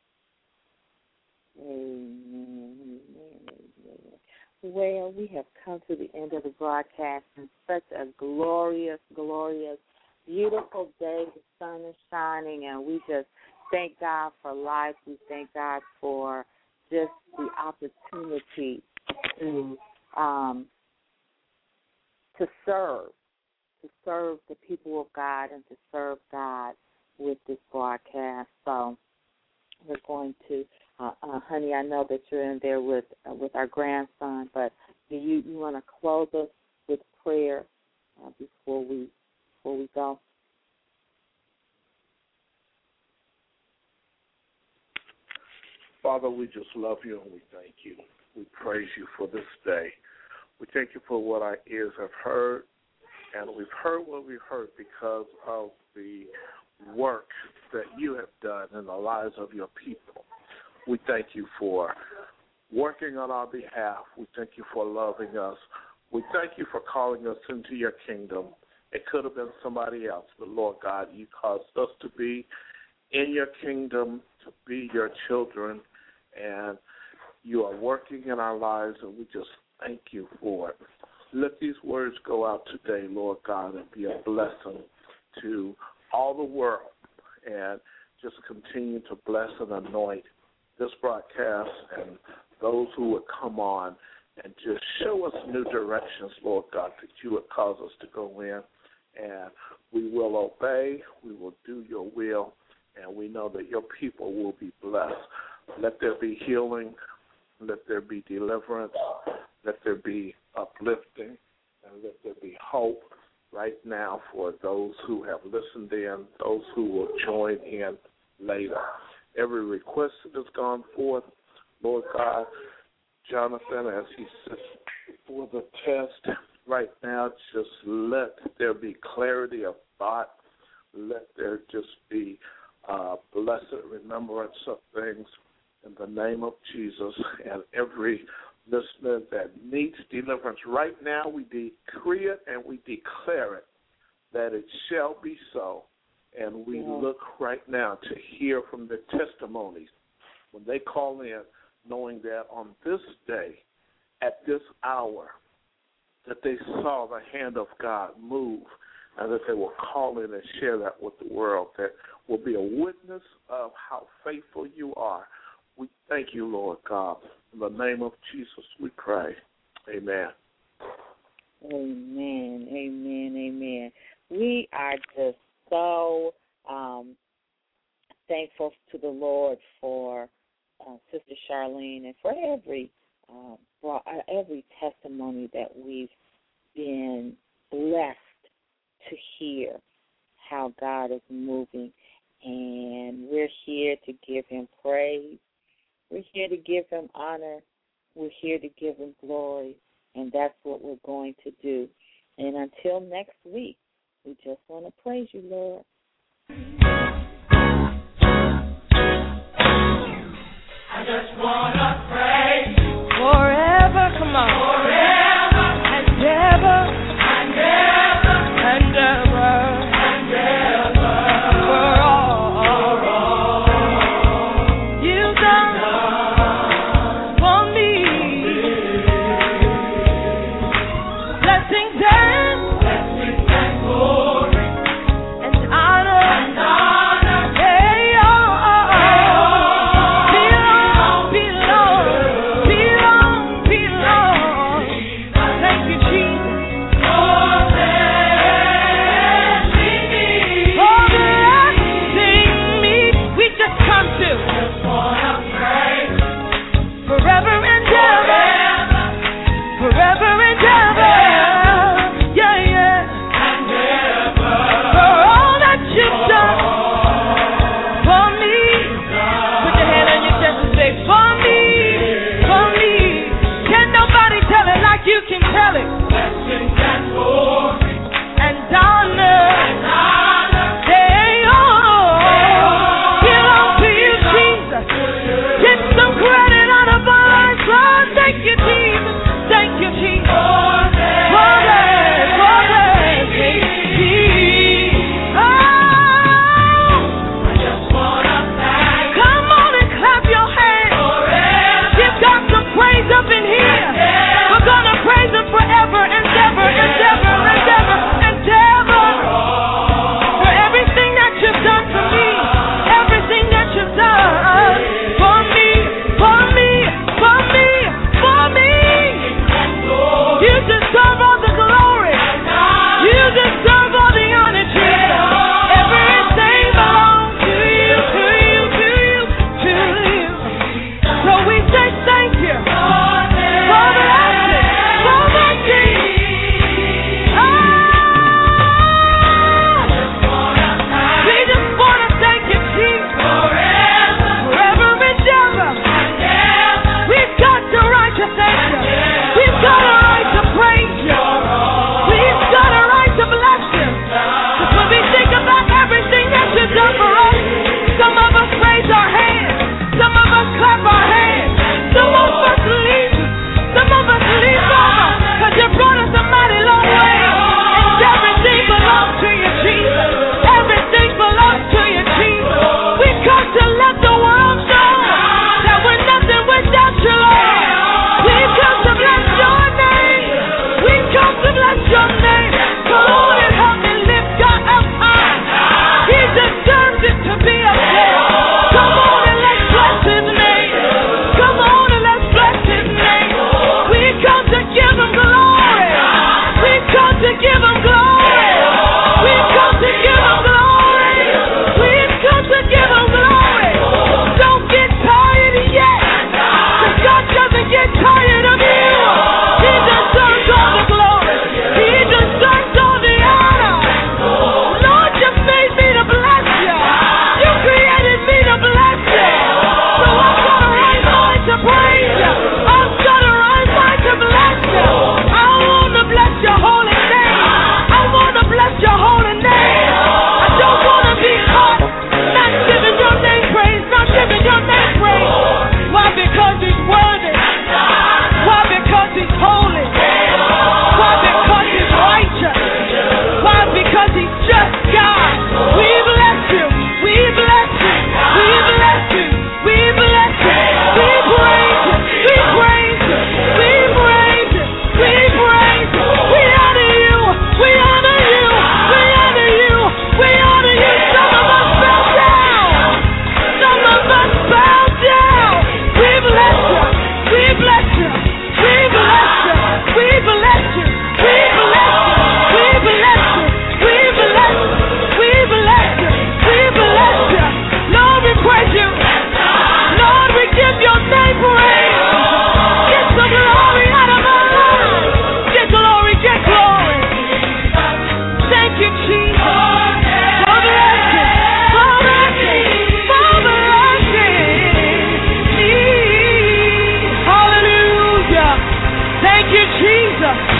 Well, we have come to the end of the broadcast, and such a glorious, glorious, beautiful day. The sun is shining, and we just thank God for life. We thank God for just the opportunity to um, to serve, to serve the people of God and to serve God with this broadcast. So we're going to, uh, uh, honey, I know that you're in there with uh, with our grandson, but do you, you want to close us with prayer uh, before we before we go? Father, we just love you and we thank you. We praise you for this day. We thank you for what our ears have heard, and we've heard what we've heard because of the work that you have done in the lives of your people. We thank you for working on our behalf. We thank you for loving us. We thank you for calling us into your kingdom. It could have been somebody else, but Lord God, you caused us to be in your kingdom, to be your children, and you are working in our lives, and we just thank you for it. Let these words go out today, Lord God, and be a blessing to all the world, and just continue to bless and anoint this broadcast and those who would come on and just show us new directions, Lord God, that you would cause us to go in, and we will obey, we will do your will, and we know that your people will be blessed. Let there be healing. Let there be deliverance. Let there be uplifting. And let there be hope right now for those who have listened in, those who will join in later. Every request that has gone forth, Lord God, Jonathan, as he sits for the test, right now, just let there be clarity of thought. Let there just be uh, blessed remembrance of things in the name of Jesus. And every listener that needs deliverance right now, we decree it and we declare it that it shall be so. And we yeah. look right now to hear from the testimonies when they call in, knowing that on this day, at this hour, that they saw the hand of God move, and that they will call in and share that with the world, that will be a witness of how faithful you are. We thank you, Lord God. In the name of Jesus, we pray. Amen. Amen, amen, amen. We are just so um, thankful to the Lord for uh, Sister Charlene and for every uh, for every testimony that we've been blessed to hear how God is moving. And we're here to give him praise. We're here to give him honor. We're here to give him glory. And that's what we're going to do. And until next week, we just want to praise you, Lord. I just want to praise forever, come on. Forever and ever and ever and ever and ever for all, for all you've done for me. Blessings and blessings and glory and honor and honor. Hey, oh, oh, oh. Belong, belong, belong, belong. Jesus.